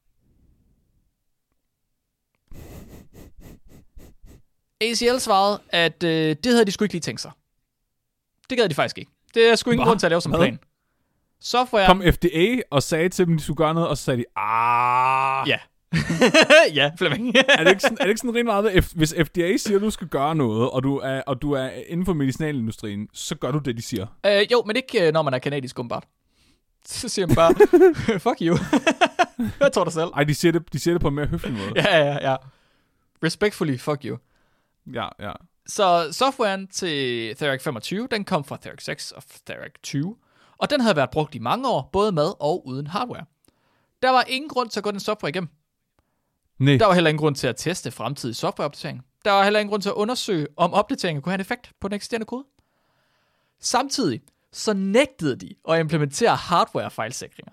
A C L svarede, at øh, det havde de sgu ikke lige tænkt sig. Det gad de faktisk ikke. Det er sgu ingen grund til at lave som plan. Software... Kom F D A og sagde til dem, de skulle gøre noget, og så sagde de, ah... Ja. Ja, Flemming. er, det ikke sådan, er det ikke sådan rimelig meget, hvis F D A siger, at du skal gøre noget, og du er, og du er inden for medicinalindustrien, så gør du det, de siger? Øh, jo, men ikke når man er kanadisk åbenbart. Så siger man bare, fuck you. Hvad tror du selv? Ej, de siger, det, de siger det på en mere høflig måde. Ja, ja, ja. Respectfully, fuck you. Ja, ja. Så softwaren til Therac femogtyve, den kom fra Therac seks og Therac tyve, og den havde været brugt i mange år, både med og uden hardware. Der var ingen grund til at gå den software igennem. Nej. Der var heller ingen grund til at teste fremtidig softwareopdatering. Der var heller ingen grund til at undersøge, om opdateringen kunne have en effekt på den eksisterende kode. Samtidig så nægtede de at implementere hardware-fejlsikringer.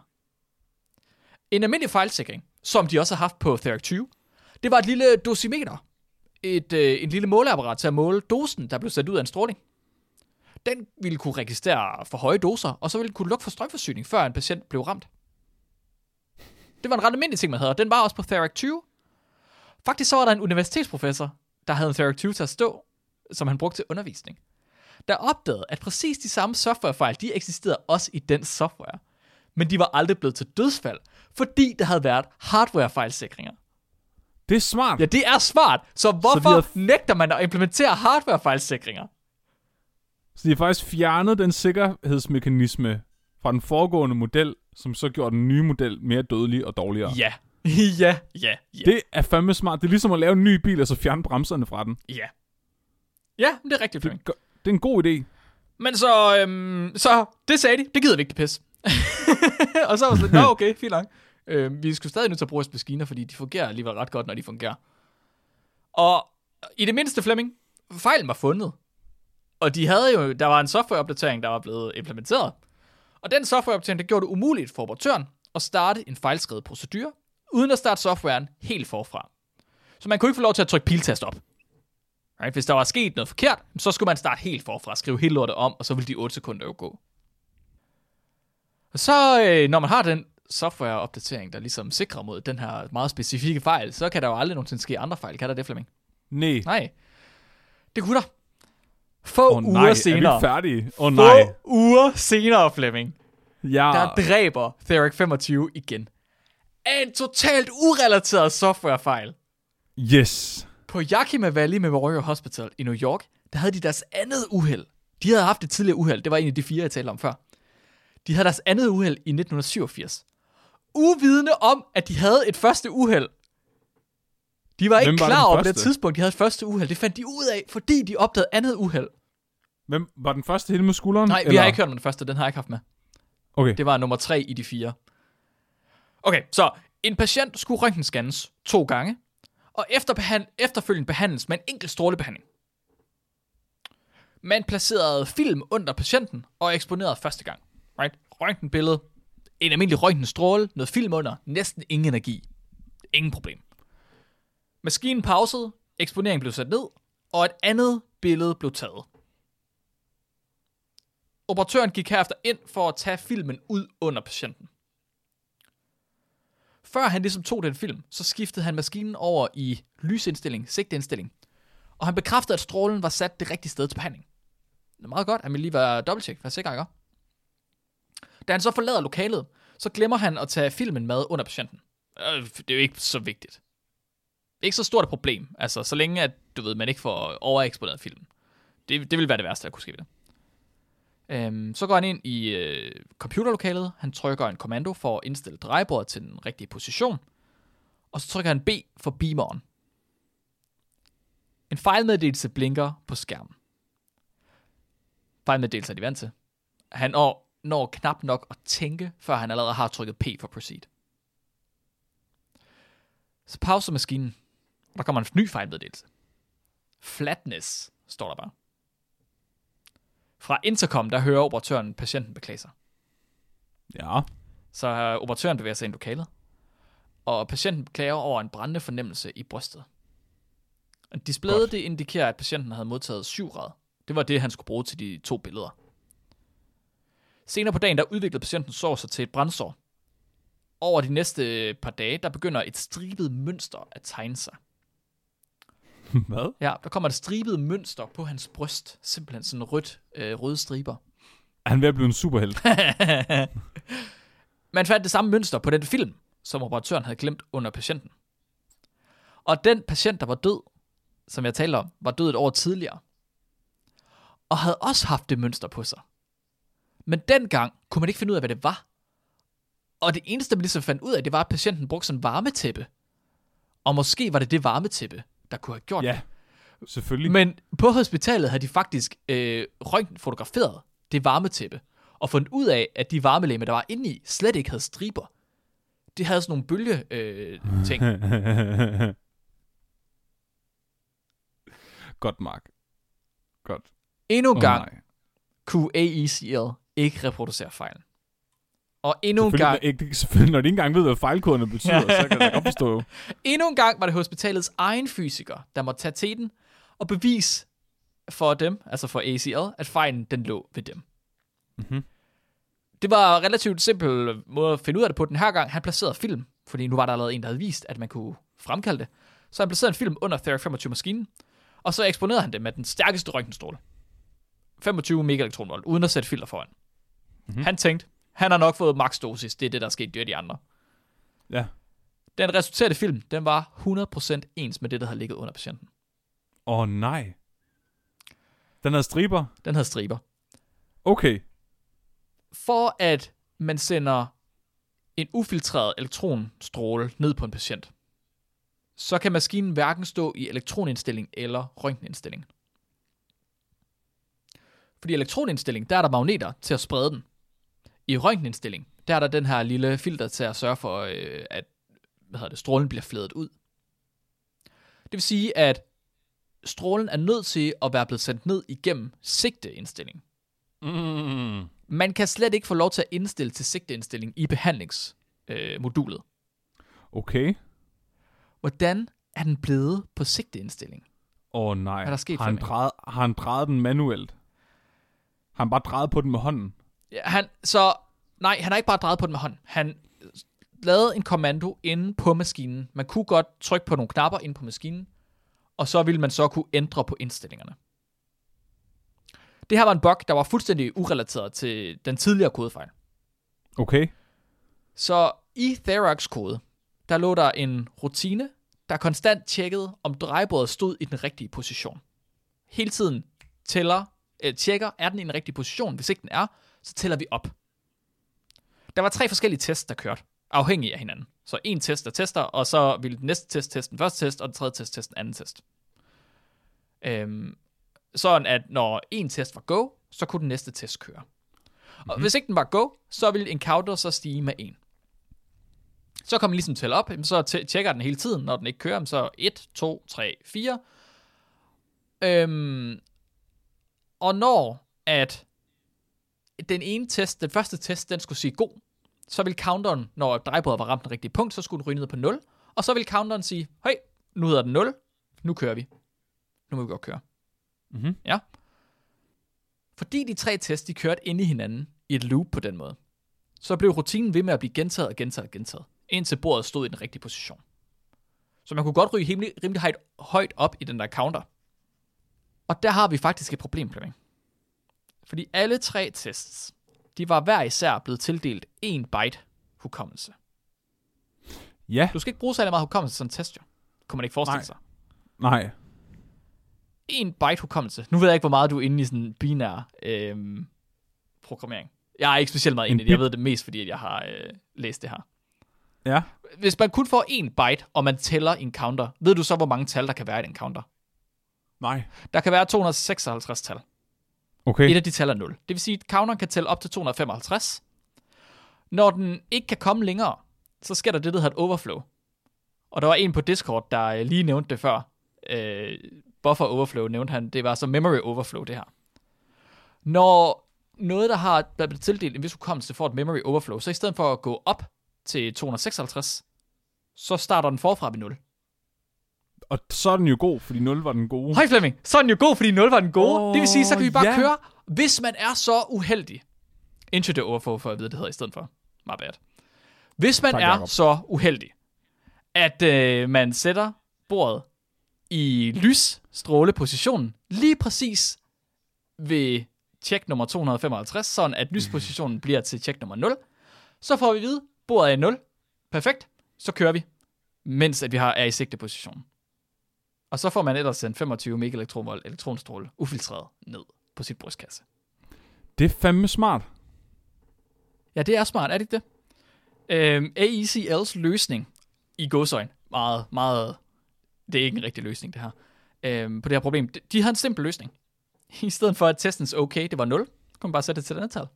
En almindelig fejlsikring, som de også har haft på Therac tyve, det var et lille dosimeter. Et, øh, en lille måleapparat til at måle dosen, der blev sat ud af en stråling. Den ville kunne registrere for høje doser, og så ville den kunne lukke for strømforsyning, før en patient blev ramt. Det var en ret almindelig ting, man havde, og den var også på Therac tyve. Faktisk så var der en universitetsprofessor, der havde en Therac tyve til at stå, som han brugte til undervisning, der opdagede, at præcis de samme softwarefejl, de eksisterede også i den software. Men de var aldrig blevet til dødsfald, fordi der havde været hardwarefejlsikringer. Det er smart. Ja, det er smart. Så hvorfor så havde... nægter man at implementere hardwarefejlsikringer? Så de har faktisk fjernet den sikkerhedsmekanisme fra den foregående model, som så gjorde den nye model mere dødelig og dårligere. Ja. ja, ja, ja. Det er fandme smart. Det er ligesom at lave en ny bil, og så fjerne bremserne fra den. Ja. Ja, det er rigtigt. Det, det er en god idé. Men så, øhm, så, det sagde de. Det gider vi ikke, det pis. Og så var det sådan, nå okay, fint langt. Øh, vi skulle stadig nødt til at bruge vores maskiner, fordi de fungerer alligevel ret godt, når de fungerer. Og i det mindste, Flemming, fejlen var fundet. Og de havde jo, der var en softwareopdatering, der var blevet implementeret. Og den softwareopdatering, der gjorde det umuligt for operatøren at starte en fejlskrevet procedure, uden at starte softwaren helt forfra. Så man kunne ikke få lov til at trykke piltast op. Right? Hvis der var sket noget forkert, så skulle man starte helt forfra, skrive hele lortet om, og så ville de otte sekunder jo gå. Og så, øh, når man har den softwareopdatering, der ligesom sikrer mod den her meget specifikke fejl, så kan der jo aldrig nogensinde ske andre fejl. Kan der det, Flemming? Nej. Nej. Det kunne der. Få oh, uger nej. senere. Er vi færdige? Åh oh, Få nej. uger senere, Flemming. Ja. Der dræber Therac femogtyve igen. En totalt urelateret softwarefejl. Yes. På Yakima Valley Memorial Hospital i New York, der havde de deres andet uheld. De havde haft et tidligere uheld. Det var en af de fire, jeg talte om før. De havde deres andet uheld i nitten syvogfirs. Uvidende om, at de havde et første uheld. De var ikke var klar over på det tidspunkt, de havde et første uheld. Det fandt de ud af, fordi de opdagede andet uheld. Hvem var den første hele med skulderen? Nej, vi eller? har ikke hørt om den første. Den har jeg ikke haft med. Okay. Det var nummer tre i de fire. Okay, så en patient skulle røntgenscannes to gange, og efter behand- efterfølgende behandles med en enkelt strålebehandling. Man placerede film under patienten og eksponerede første gang. Right? Røntgenbillede, en almindelig røntgenstråle, noget film under, næsten ingen energi. Ingen problem. Maskinen pausede, eksponeringen blev sat ned, og et andet billede blev taget. Operatøren gik herefter ind for at tage filmen ud under patienten. Før han ligesom tog den film, så skiftede han maskinen over i lysindstilling, sigteindstilling, og han bekræftede, at strålen var sat det rigtige sted til behandling. Det er meget godt, han ville lige være dobbelttjek, være sikker, ikke? Da han så forlader lokalet, så glemmer han at tage filmen med under patienten. Det er jo ikke så vigtigt. Det er ikke så stort et problem, altså så længe at, du ved, man ikke får overeksponeret filmen. Det, det vil være det værste, der kunne ske ved det. Øhm, så går han ind i øh, computerlokalet, han trykker en kommando for at indstille drejebordet til den rigtige position, og så trykker han B for beameren. En fejlmeddelelse blinker på skærmen. Fejlmeddelelse er de vant til. Han når, når knap nok at tænke, før han allerede har trykket P for proceed. Så pauser maskinen, og der kommer en ny fejlmeddelelse. Flatness, står der bare. Fra intercom, der hører operatøren patienten beklage sig. Ja. Så uh, operatøren bevæger sig ind i lokalet, og patienten klager over en brændende fornemmelse i brystet. Displayet det indikerer, at patienten havde modtaget syv rad. Det var det, han skulle bruge til de to billeder. Senere på dagen, der udviklede patienten sår sig til et brændsår. Over de næste par dage, der begynder et stribet mønster at tegne sig. Hvad? Ja, der kommer et stribet mønster på hans bryst. Simpelthen sådan rødt, øh, røde striber. Er han ved at blive en superhelt? Man fandt det samme mønster på den film, som operatøren havde glemt under patienten. Og den patient, der var død, som jeg talte om, var død et år tidligere. Og havde også haft det mønster på sig. Men dengang kunne man ikke finde ud af, hvad det var. Og det eneste, man ligesom fandt ud af, det var, at patienten brugte sådan en varmetæppe. Og måske var det det varmetæppe, der kunne have gjort Ja, det. selvfølgelig. Men på hospitalet havde de faktisk øh, røntgenfotograferet det varmetæppe, og fundet ud af, at de varmelemmer, der var inde i, slet ikke havde striber. De havde sådan nogle bølge øh, ting. Godt, Mark. Godt. Endnu en Oh, gang nej. kunne A E C L ikke reproducere fejlen. Og endnu en Selvfølgelig, gang... ikke, selvfølgelig, når de ikke engang ved, hvad fejlkoderne betyder, så kan jeg godt forstå. Endnu en gang var det hospitalets egen fysiker, der måtte tage teten og bevise for dem, altså for A C L, at fejlen den lå ved dem. Mm-hmm. Det var en relativt simpel måde at finde ud af det på den her gang. Han placerede film, fordi nu var der allerede en, der havde vist, at man kunne fremkalde det. Så han placerede en film under Thera femogtyve-maskinen, og så eksponerede han det med den stærkeste røntgenstråle. femogtyve megaelektronvolt, uden at sætte filter foran. Mm-hmm. Han tænkte, han har nok fået max dosis, det er det, der er sket dyrt de andre. Ja. Den resulterede film, den var hundrede procent ens med det, der havde ligget under patienten. Åh oh, nej. Den havde striber? Den havde striber. Okay. For at man sender en ufiltreret elektronstråle ned på en patient, så kan maskinen hverken stå i elektronindstilling eller røntgenindstilling. Fordi i elektronindstilling, der er der magneter til at sprede den. I røntgenindstilling, der er der den her lille filter til at sørge for, øh, at hvad hedder det, strålen bliver fledet ud. Det vil sige, at strålen er nødt til at være blevet sendt ned igennem sigteindstilling. Mm. Man kan slet ikke få lov til at indstille til sigteindstilling i behandlingsmodulet. Øh, Okay. Hvordan er den blevet på sigteindstilling? Åh oh, nej. Hvad er der sket, har, han Flemming? drejet, har han drejet den manuelt? Har han bare drejet på den med hånden? Ja, han, så, nej, han har ikke bare drejet på den med hånden. Han lavede en kommando inde på maskinen. Man kunne godt trykke på nogle knapper inde på maskinen, og så ville man så kunne ændre på indstillingerne. Det her var en bug, der var fuldstændig urelateret til den tidligere kodefejl. Okay. Så i Therax kode, der lå der en rutine, der konstant tjekkede, om drejebordet stod i den rigtige position. Hele tiden tæller, øh, tjekker, er den i den rigtige position. Hvis ikke den er, så tæller vi op. Der var tre forskellige tests, der kørte, afhængig af hinanden. Så en test, der tester, og så ville den næste test teste den første test, og den tredje test teste den anden test. Øhm, sådan at når en test var go, så kunne den næste test køre. Og hvis ikke den var go, så vil en counter så stige med en. Så kommer den ligesom tælle op, så t- tjekker den hele tiden, når den ikke kører, så et, to, tre, fire. Øhm, og når at den ene test, den første test, den skulle sige god, så vil counteren, når drejebordet var ramt den rigtige punkt, så skulle den ryge ned på nul, og så vil counteren sige, hey, nu hedder den nul, nu kører vi. Nu må vi godt køre. Mm-hmm. Ja. Fordi de tre tests, de kørte ind i hinanden i et loop på den måde, så blev rutinen ved med at blive gentaget og gentaget og gentaget, indtil bordet stod i den rigtige position. Så man kunne godt ryge rimelig, rimelig højt, højt op i den der counter. Og der har vi faktisk et problem, Flemming. Fordi alle tre tests, de var hver især blevet tildelt en byte hukommelse. Ja. Du skal ikke bruge særlig meget hukommelse som test, jo. Kunne man ikke forestille Nej. sig. Nej. En byte hukommelse. Nu ved jeg ikke, hvor meget du er inde i sådan en binær øhm, programmering. Jeg er ikke specielt meget inde i det. Jeg ved det mest, fordi jeg har øh, læst det her. Ja. Hvis man kun får en byte, og man tæller en counter, ved du så, hvor mange tal, der kan være i den counter? Nej. Der kan være to hundrede seksoghalvtreds tal. Okay. Et af de tal er nul. Det vil sige, at counteren kan tælle op til to hundrede femoghalvtreds. Når den ikke kan komme længere, så sker der det, der hedder et overflow. Og der var en på Discord, der lige nævnte det før. Øh, buffer overflow nævnte han. Det var så memory overflow, det her. Når noget, der har der blevet tildelt en vis hukommelse, får et memory overflow, så i stedet for at gå op til to hundrede seksoghalvtreds, så starter den forfra ved nul. Og så er den jo god, fordi nul var den gode. Hej Flemming, så er den jo god, fordi nul var den gode. Oh, det vil sige, så kan vi bare ja. køre, hvis man er så uheldig. Into the overflow, for at vide, det hedder i stedet for. My bad. Hvis man tak, er Jacob. så uheldig, at øh, man sætter bordet i lysstrålepositionen, lige præcis ved check nummer to hundrede femoghalvtreds, sådan at lyspositionen bliver til check nummer nul, så får vi at vide, bordet er i nul. Perfekt. Så kører vi, mens at vi har er i sigtepositionen. Og så får man ellers sendt femogtyve megaelektronvolt elektronstråle ufiltreret ned på sit brystkasse. Det er fandme smart. Ja, det er smart, er det ikke det? Øhm, A E C L's løsning i gåseøjne, meget, meget, det er ikke en rigtig løsning det her, øhm, på det her problem. De, de har en simpel løsning. I stedet for at testens okay, det var nul, så kan man bare sætte det til den tal.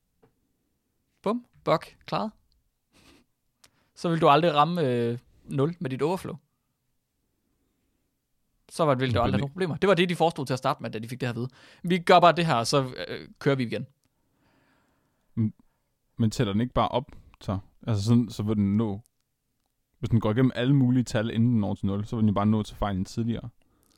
Bum, bug, klaret. Så vil du aldrig ramme øh, nul med dit overflow. Så var det, ville du aldrig have nogle problemer. Det var det, de forestod til at starte med, da de fik det her at vide. Vi gør bare det her, og så øh, kører vi igen. Men tæller den ikke bare op, så? Altså sådan, så vil den nå... Hvis den går igennem alle mulige tal, inden den når til nul, så vil den jo bare nå til fejlen tidligere.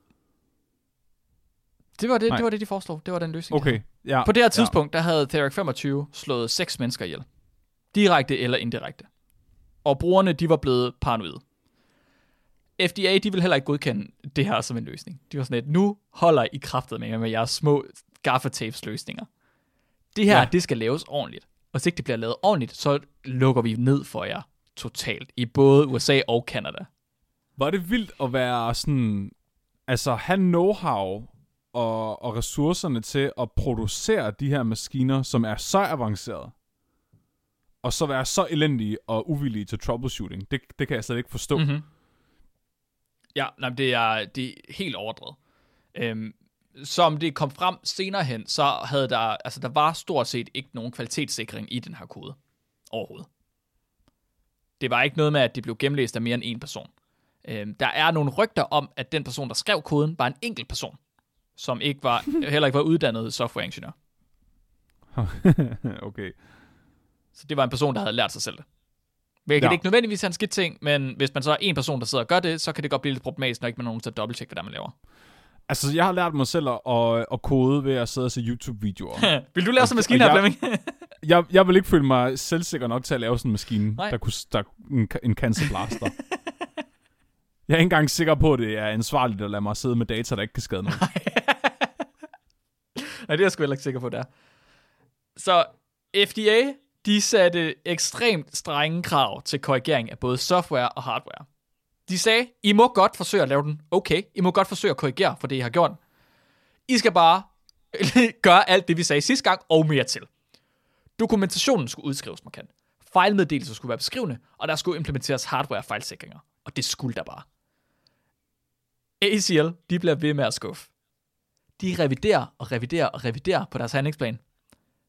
Det var det, det var det, de foreslog. Det var den løsning. Okay, ja. På det her tidspunkt, ja. Der havde Theriac femogtyve slået seks mennesker ihjel. Direkte eller indirekte. Og brugerne, de var blevet paranoide. F D A, de ville heller ikke godkende det her som en løsning. De var sådan et, nu holder I kraftet med, med jeres små gaffatapes løsninger. Det her, ja. Det skal laves ordentligt. Og hvis ikke det bliver lavet ordentligt, så lukker vi ned for jer totalt. I både U S A og Canada. Var det vildt at være sådan... Altså, have know-how og, og ressourcerne til at producere de her maskiner, som er så avancerede, og så være så elendige og uvillige til troubleshooting. Det, det kan jeg slet ikke forstå. Mm-hmm. Ja, nej, det, er, det er helt overdrevet. Øhm, som det kom frem senere hen, så havde der, altså der var stort set ikke nogen kvalitetssikring i den her kode. Overhovedet. Det var ikke noget med, at det blev gennemlæst af mere end en person. Øhm, der er nogle rygter om, at den person, der skrev koden, var en enkelt person, som ikke var, heller ikke var uddannet softwareingeniør. Okay. Så det var en person, der havde lært sig selv det. Hvilket ja. Ikke nødvendigvis er en skidt ting, men hvis man så er en person, der sidder og gør det, så kan det godt blive lidt problematisk, når ikke man har nogen til at dobbelttjekke, hvad der man laver. Altså, jeg har lært mig selv at, at kode ved at sidde og se YouTube-videoer. Vil du lave sådan en maskine her, Flemming? jeg, jeg vil ikke føle mig selvsikker nok til at lave sådan en maskine, Nej. der kunne der, en, en cancer blaster. Jeg er ikke engang sikker på, at det er ansvarligt at lade mig sidde med data, der ikke kan skade noget. Nej, det er jeg sgu heller ikke sikker på, der. Så F D A, de satte ekstremt strenge krav til korrigering af både software og hardware. De sagde, I må godt forsøge at lave den okay. I må godt forsøge at korrigere for det, I har gjort. I skal bare gøre alt det, vi sagde sidste gang, og mere til. Dokumentationen skulle udskrives markant. Fejlmeddelelser skulle være beskrivende, og der skulle implementeres hardware-fejlsikringer. Og det skulle der bare. A E C L, de bliver ved med at skuffe. De reviderer og reviderer og reviderer på deres handlingsplan.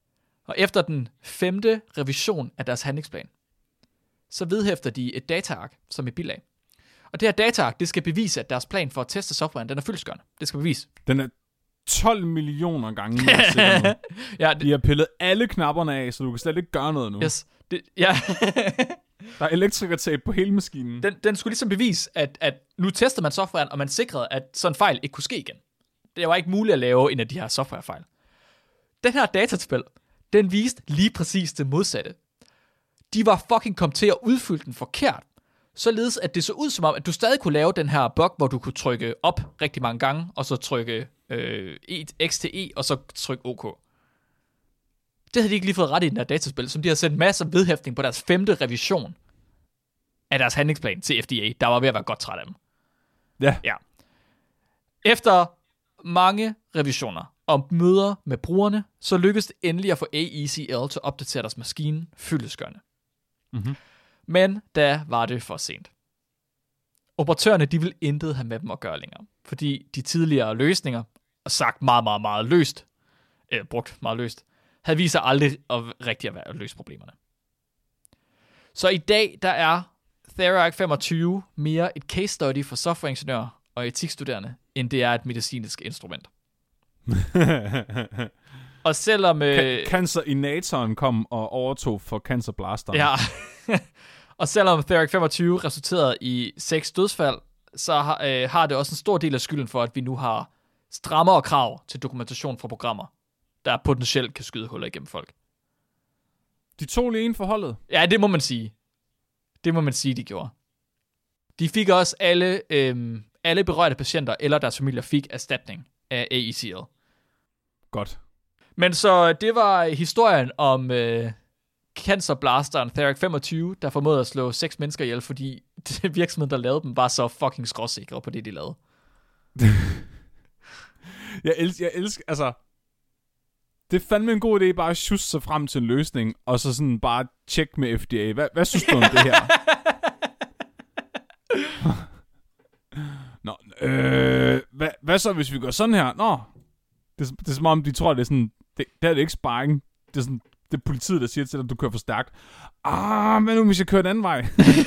Og efter den femte revision af deres handlingsplan, så vedhæfter de et dataark som et bilag. Og det her dataark, det skal bevise, at deres plan for at teste softwaren, den er fyldestgørende. Det skal bevise. Den er tolv millioner gange mere sikker nu. Ja, det... De har pillet alle knapperne af, så du kan slet ikke gøre noget nu. Yes. Det, ja. Der er elektrikertape på hele maskinen. Den, den skulle ligesom bevise, at, at nu tester man softwaren, og man sikrede, at sådan en fejl ikke kunne ske igen. Det var ikke muligt at lave en af de her softwarefejl. Den her datatabel, den viste lige præcis det modsatte. De var fucking kommet til at udfylde den forkert, således at det så ud som om, at du stadig kunne lave den her bug, hvor du kunne trykke op rigtig mange gange, og så trykke øh, X til E, og så trykke OK. Det havde de ikke lige fået ret i den her dataspil, som de har sendt masser af vedhæftning på deres femte revision af deres handlingsplan til F D A, der var ved at være godt træt af dem. Ja. ja. Efter mange revisioner og møder med brugerne, så lykkedes det endelig at få A E C L til at opdatere deres maskine fyldestgørende. Mm-hmm. Men da var det for sent. Operatørerne, de ville intet have med dem at gøre længere, fordi de tidligere løsninger, sagt meget, meget, meget løst, øh, brugt meget løst, havde vist sig aldrig at rigtig at være at løse problemerne. Så i dag, der er TheraArk femogtyve mere et case study for softwareingeniører og etikstuderende, end det er et medicinsk instrument. Og selvom... Øh, Cancerinatoren kom og overtog for Cancerblasteren. Ja. Og selvom TheraArk femogtyve resulterede i seks dødsfald, så har, øh, har det også en stor del af skylden for, at vi nu har strammere krav til dokumentation fra programmer, der potentielt kan skyde huller igennem folk. De tog lige en forholdet. Ja, det må man sige. Det må man sige, de gjorde. De fik også alle, øh, alle berørte patienter eller deres familier fik erstatning af A E C L. Godt. Men så det var historien om øh, Cancerblasteren TheraArk femogtyve, der formåede at slå seks mennesker ihjel, fordi virksomheden, der lavede dem, var så fucking skråsikre på det, de lavede. jeg, elsker, jeg elsker, altså... Det er fandme en god idé bare at sjusse sig frem til en løsning, og så sådan bare tjekke med F D A. Hvad, hvad synes du om det her? Nå, øh, hvad, hvad så, hvis vi gør sådan her? Nå, det, det er som om, de tror, det er sådan, det, det er det ikke sparring. Det er sådan, det er politiet, der siger til dig, at du kører for stærkt. Ah, men nu hvis jeg kører den anden vej.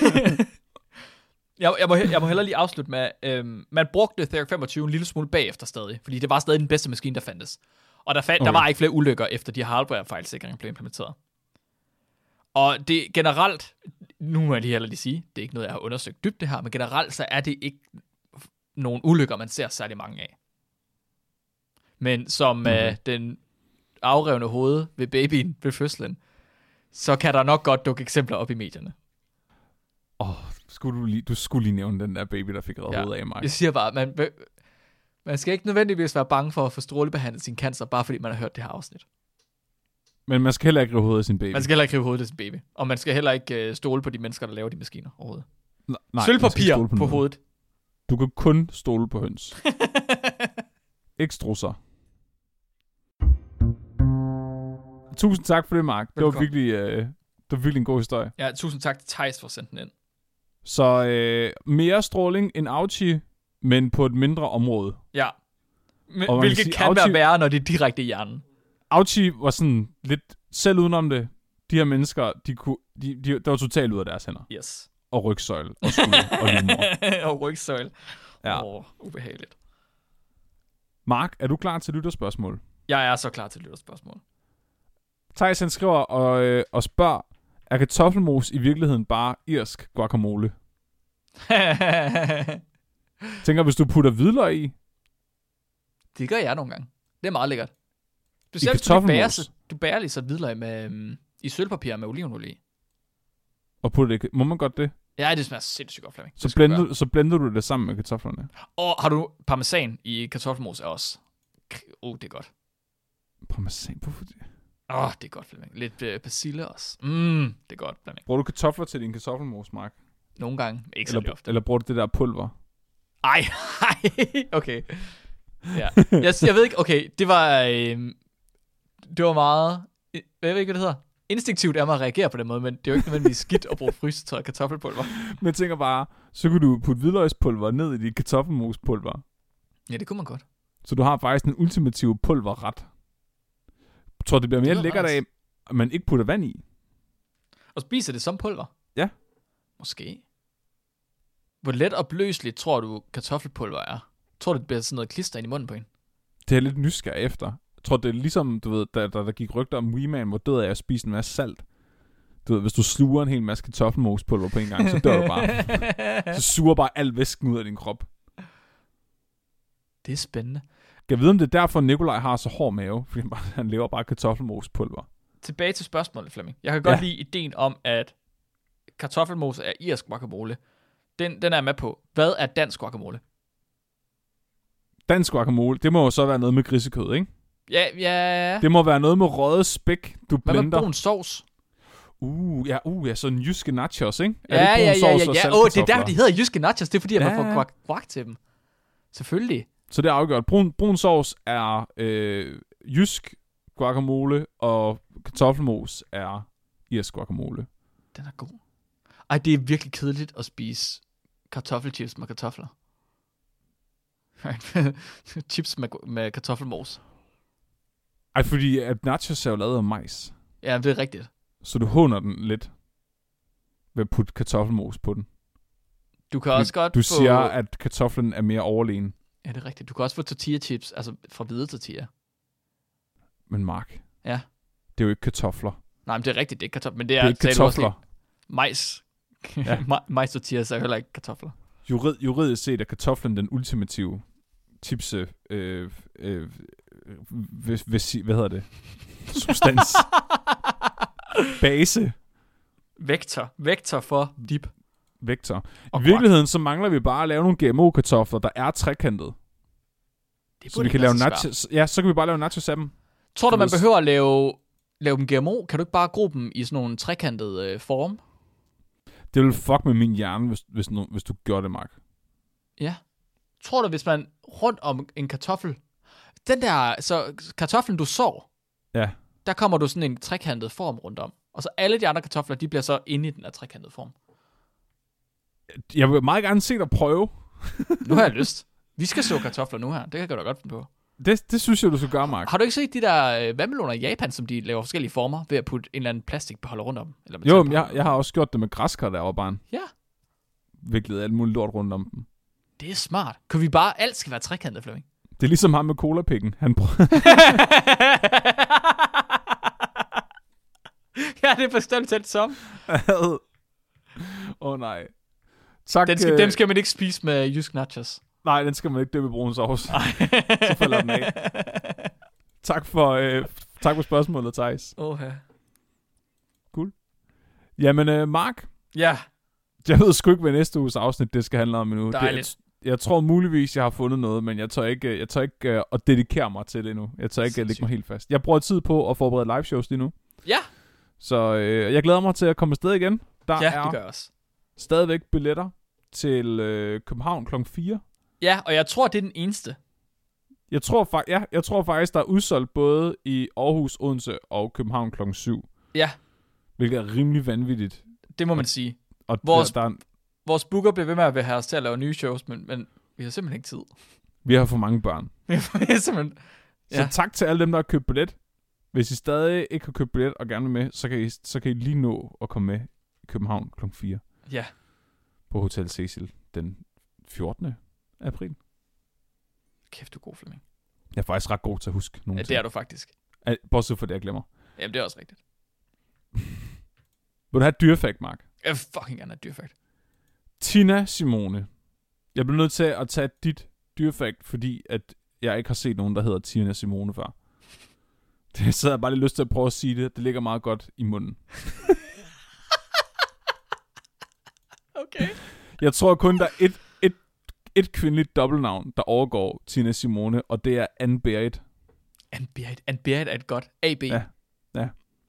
jeg, jeg, må, jeg må hellere lige afslutte med, øhm, man brugte TheraArk femogtyve en lille smule bagefter stadig, fordi det var stadig den bedste maskine, der fandtes. Og der, fandt, okay. der var ikke flere ulykker, efter de hardware-fejlsikringer blev implementeret. Og det generelt, nu må jeg lige heller lige sige, det er ikke noget, jeg har undersøgt dybt det her, men generelt så er det ikke nogen ulykker, man ser særlig mange af. Men som okay. øh, den afrevne hoved ved babyen ved fødslen, så kan der nok godt dukke eksempler op i medierne. Åh, oh, skulle du, lige, du skulle lige nævne den der baby, der fik reddet ja. hovedet af mig. Jeg siger bare, man... Man skal ikke nødvendigvis være bange for at få strålebehandlet sin cancer, bare fordi man har hørt det her afsnit. Men man skal heller ikke rive hovedet af sin baby. Man skal heller ikke rive hovedet af sin baby. Og man skal heller ikke uh, stole på de mennesker, der laver de maskiner overhovedet. Nej, sølvpapir på, på hovedet. Du kan kun stole på høns. Ikke strusser. Tusind tak for det, Mark. Det var, virkelig, uh, det var virkelig en god historie. Ja, tusind tak til Theis for at sende den ind. Så uh, mere stråling end Auchi, men på et mindre område. Ja. Men, hvilket sige, kan Auchi, være værre, når det er direkte i hjernen. Auchi var sådan lidt selv udenom det. De her mennesker, de kunne, de, de, der var totalt ud af deres hænder. Yes. Og rygsøjle, og skulder, og livmor. og rygsøjle. Ja. Åh, ubehageligt. Mark, er du klar til lytterspørgsmål? Jeg er så klar til lytterspørgsmål. Theis, han skriver og, øh, og spørger, er kartoffelmos i virkeligheden bare irsk guacamole? Tænker, hvis du putter hvidløg i? Det gør jeg nogle gange. Det er meget lækkert. Du ser, hvis du bærer, så, du bærer lige så hvidløg med, um, i sølvpapir med olivenolie. Og putter det, må man godt det? Ja, det smager sindssygt godt, Flemming. Så blender, så blender du det sammen med kartoflerne? Og har du parmesan i kartoffelmos også? Åh, oh, det er godt. Parmesan? Hvorfor det? Åh, oh, det er godt, Flemming. Lidt uh, persille også. Mm, det er godt, Flemming. Bruger du kartofler til din kartoffelmos, Mark? Nogle gange. Ikke så ofte. Eller bruger du det der pulver? Ej, ej, okay. Ja. Jeg, jeg ved ikke, okay, det var, øh, det var meget, jeg ved ikke, hvad det hedder. Instinktivt er man at reagere på den måde, men det er jo ikke nødvendigvis skidt at bruge frysetørret kartoffelpulver. Men jeg tænker bare, så kunne du putte hvidløgspulver ned i dit kartoffelmospulver. Ja, det kunne man godt. Så du har faktisk en ultimativ pulverret. Jeg tror, det bliver mere det lækkert af, man ikke putter vand i. Og spiser det som pulver? Ja. Måske. Hvor let opløseligt tror du kartoffelpulver er? Tror du, det bliver sådan noget klister ind i munden på en? Det er lidt nysgerrig efter. Jeg tror, det er ligesom, du ved, da, da der gik rygter om Wee-Man, hvor død af at spise en masse salt. Du ved, hvis du sluger en hel masse kartoffelmospulver på en gang, så dør du bare. Så suger bare al væsken ud af din krop. Det er spændende. Jeg ved, om det er derfor, Nikolaj har så hård mave, fordi han, bare, han lever bare kartoffelmospulver. Tilbage til spørgsmålet, Flemming. Jeg kan godt Ja. lide ideen om, at kartoffelmos er irsk guacamole. Den, den er jeg med på. Hvad er dansk guacamole? Dansk guacamole, det må jo så være noget med grisekød, ikke? Ja, ja. Det må være noget med røget spæk, du Hvad med blender. brun sovs? Uh, ja, uh, ja, sådan jyske nachos, ikke? Ja, er det ja, brun ja, sovs ja, og ja. Åh, det er saltkartofler? derfor, de hedder jyske nachos. Det er, fordi jeg Ja, får ja. guac, guac til dem. Selvfølgelig. Så det er afgjort. Brun, brun sovs er øh, jysk guacamole, og kartoffelmos er irsk guacamole. Den er god. Ej, det er virkelig kedeligt at spise kartoffelchips med kartofler. Chips med, med kartoffelmos. Ej, fordi at nachos er jo lavet af majs. Ja, det er rigtigt. Så du håner den lidt ved at putte kartoffelmos på den. Du kan også godt Du få... siger, at kartoflen er mere overlegen. Ja, det er rigtigt. Du kan også få tortilla chips, altså fra hvide tortilla. Men Mark, Ja. det er jo ikke kartofler. Nej, men det er rigtigt, det er ikke kartofler. Men det er, Det er ikke sagde du også kartofler. lige. Majs. Ja. Ma- majs tortillas er heller ikke kartofler. Jurid, juridisk set er kartoflen den ultimative chipse, øh, øh, hvad, hvad, hvad hedder det? Substans. Base. Vektor. Vektor for dip. Vektor. Og I virkeligheden så mangler vi bare at lave nogle G M O-kartofler, der er trekantede. Det Så vi kan lave nachos. Ja, så kan vi bare lave nachos af dem. Tror du, man Hvis- behøver at lave, lave dem G M O? Kan du ikke bare gro dem i sådan nogle trekantede øh, form? Det vil fuck med min hjerne, hvis, hvis, nu, hvis du gjorde det, Mark. Ja. Tror du, hvis man rundt om en kartoffel... Den der... Så kartoflen, du sår, Ja. der kommer du sådan en trekantet form rundt om. Og så alle de andre kartofler, de bliver så inde i den der trekantede form. Jeg vil meget gerne se dig prøve. Nu har jeg lyst. Vi skal så kartofler nu her. Det kan jeg da godt finde på. Det, det synes jeg, du skal gøre, Mark. Har du ikke set de der øh, vandmeloner i Japan, som de laver forskellige former ved at putte en eller anden plastikbeholder rundt om? Eller Jo, men jeg, metalbeholder? jeg har også gjort det med græskar, der var barn. Ja, Viklet alt muligt lort rundt om dem. det er smart. Kan vi bare... Alt skal være trekantet, Flemming. Det er ligesom ham med colapikken. Han prøver... Ja, det er bestemt tæt som. Åh oh, nej. Tak, Den skal, øh, dem skal man ikke spise med jysk nachos. Nej, den skal man ikke døbe i brun sovs. Så falder den af. Tak for, øh, tak for spørgsmålet, Thijs. Oha. Jamen, øh, Mark, Ja, jeg ved sgu ikke, hvad næste uges afsnit det skal handle om endnu. dejligt. Det, jeg, jeg tror muligvis, jeg har fundet noget, men jeg tør ikke, jeg tør ikke uh, at dedikere mig til det endnu. Jeg tør ikke uh, lægge mig helt fast. Jeg bruger tid på at forberede live shows lige nu. Ja. Så øh, jeg glæder mig til at komme afsted igen. Der Ja, er det gør jeg også. stadigvæk billetter til øh, København klokken fire. Ja, og jeg tror, det er den eneste. Jeg tror, fa- ja, jeg tror faktisk, der er udsolgt både i Aarhus, Odense og København klokken syv. Ja, Hvilket er rimelig vanvittigt. det må man sige. Og Vores- der, der er, Vores booker bliver ved med at have os til at lave nye shows, men, men vi har simpelthen ikke tid. vi har for mange børn. Vi har simpelthen... Så Ja. tak til alle dem, der har købt billet. Hvis I stadig ikke har købt billet og gerne vil med, så kan I, så kan I lige nå at komme med i København klokken fire Ja, på Hotel Cecil den fjortende april. kæft, du er god, Flemming. Jeg er faktisk ret god til at huske nogle Ja, ting. det er du faktisk. Al- Bortset for det, jeg glemmer. Jamen, det er også rigtigt. Vil du have et dyrefakt, Mark? Jeg vil fucking gerne have dyrfakt. Tina Simone. Jeg bliver nødt til at tage dit dyrefakt, fordi at jeg ikke har set nogen, der hedder Tina Simone før. Det så jeg bare lige lyst til at prøve at sige det. Det ligger meget godt i munden. Okay. Jeg tror kun, der er et, et, et kvindeligt dobbeltnavn, der overgår Tina Simone, og det er Anne Berit. Anne Berit. Anne Berit er et godt A B. Ja. Ja.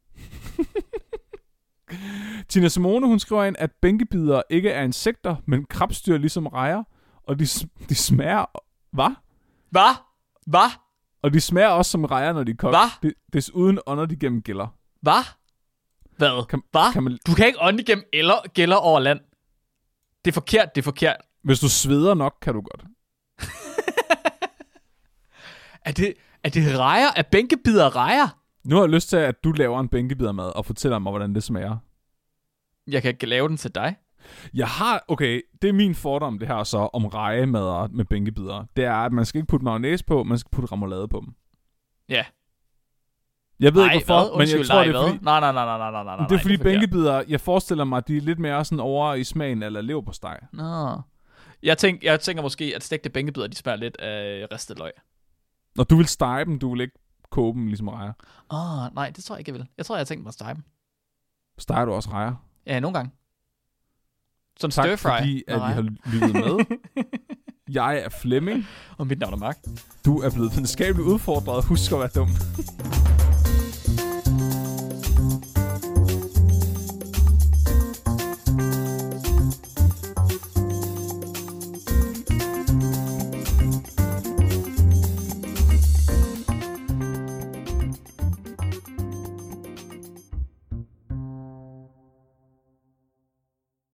Tina Simone, hun skriver ind, at bænkebider ikke er insekter, men krabstyr ligesom rejer, og de, de smager... Hvad? Hvad? Hvad? Og de smager også som rejer, når de er kogt. Hvad? De, desuden ånder de gennem gælder. Hvad? Hvad? Kan, Hvad? kan man, Du kan ikke ånde igennem eller gælder over land. Det er forkert, det er forkert. hvis du sveder nok, kan du godt. Er det, er det rejer? Er bænkebider rejer? Nu har jeg lyst til, at du laver en bænkebidermad og fortæller mig, hvordan det smager. Jeg kan ikke lave den til dig. Jeg har, okay, det er min fordom, det her så, om rejemader med bænkebider. Det er, at man skal ikke putte mayonnaise på, man skal putte remoulade på dem. Ja. Jeg ved nej, ikke hvorfor, hvad? men jeg Undskyld, tror, nej, det er fordi... Nej, nej, nej, nej, nej, nej, nej, nej. Det er fordi det er bænkebider, jeg forestiller mig, de er lidt mere sådan over i smagen eller leverpostej. Nå. Jeg, tænk, jeg tænker måske, at stegte bænkebider, de smager lidt af ristet løg. Når du vil stege dem, du vil ikke koge dem ligesom rejer. Åh, oh, nej, det tror jeg ikke, jeg vil. Jeg tror, jeg har tænkt mig at stege dem. Steger du også rejer? Ja, nogle gange. Som tak stir fry. fordi, at I har lyttet med. Jeg er Flemming. Og mit navn er Mark. Du er blevet videnskabeligt udfordret. Husk at være dum.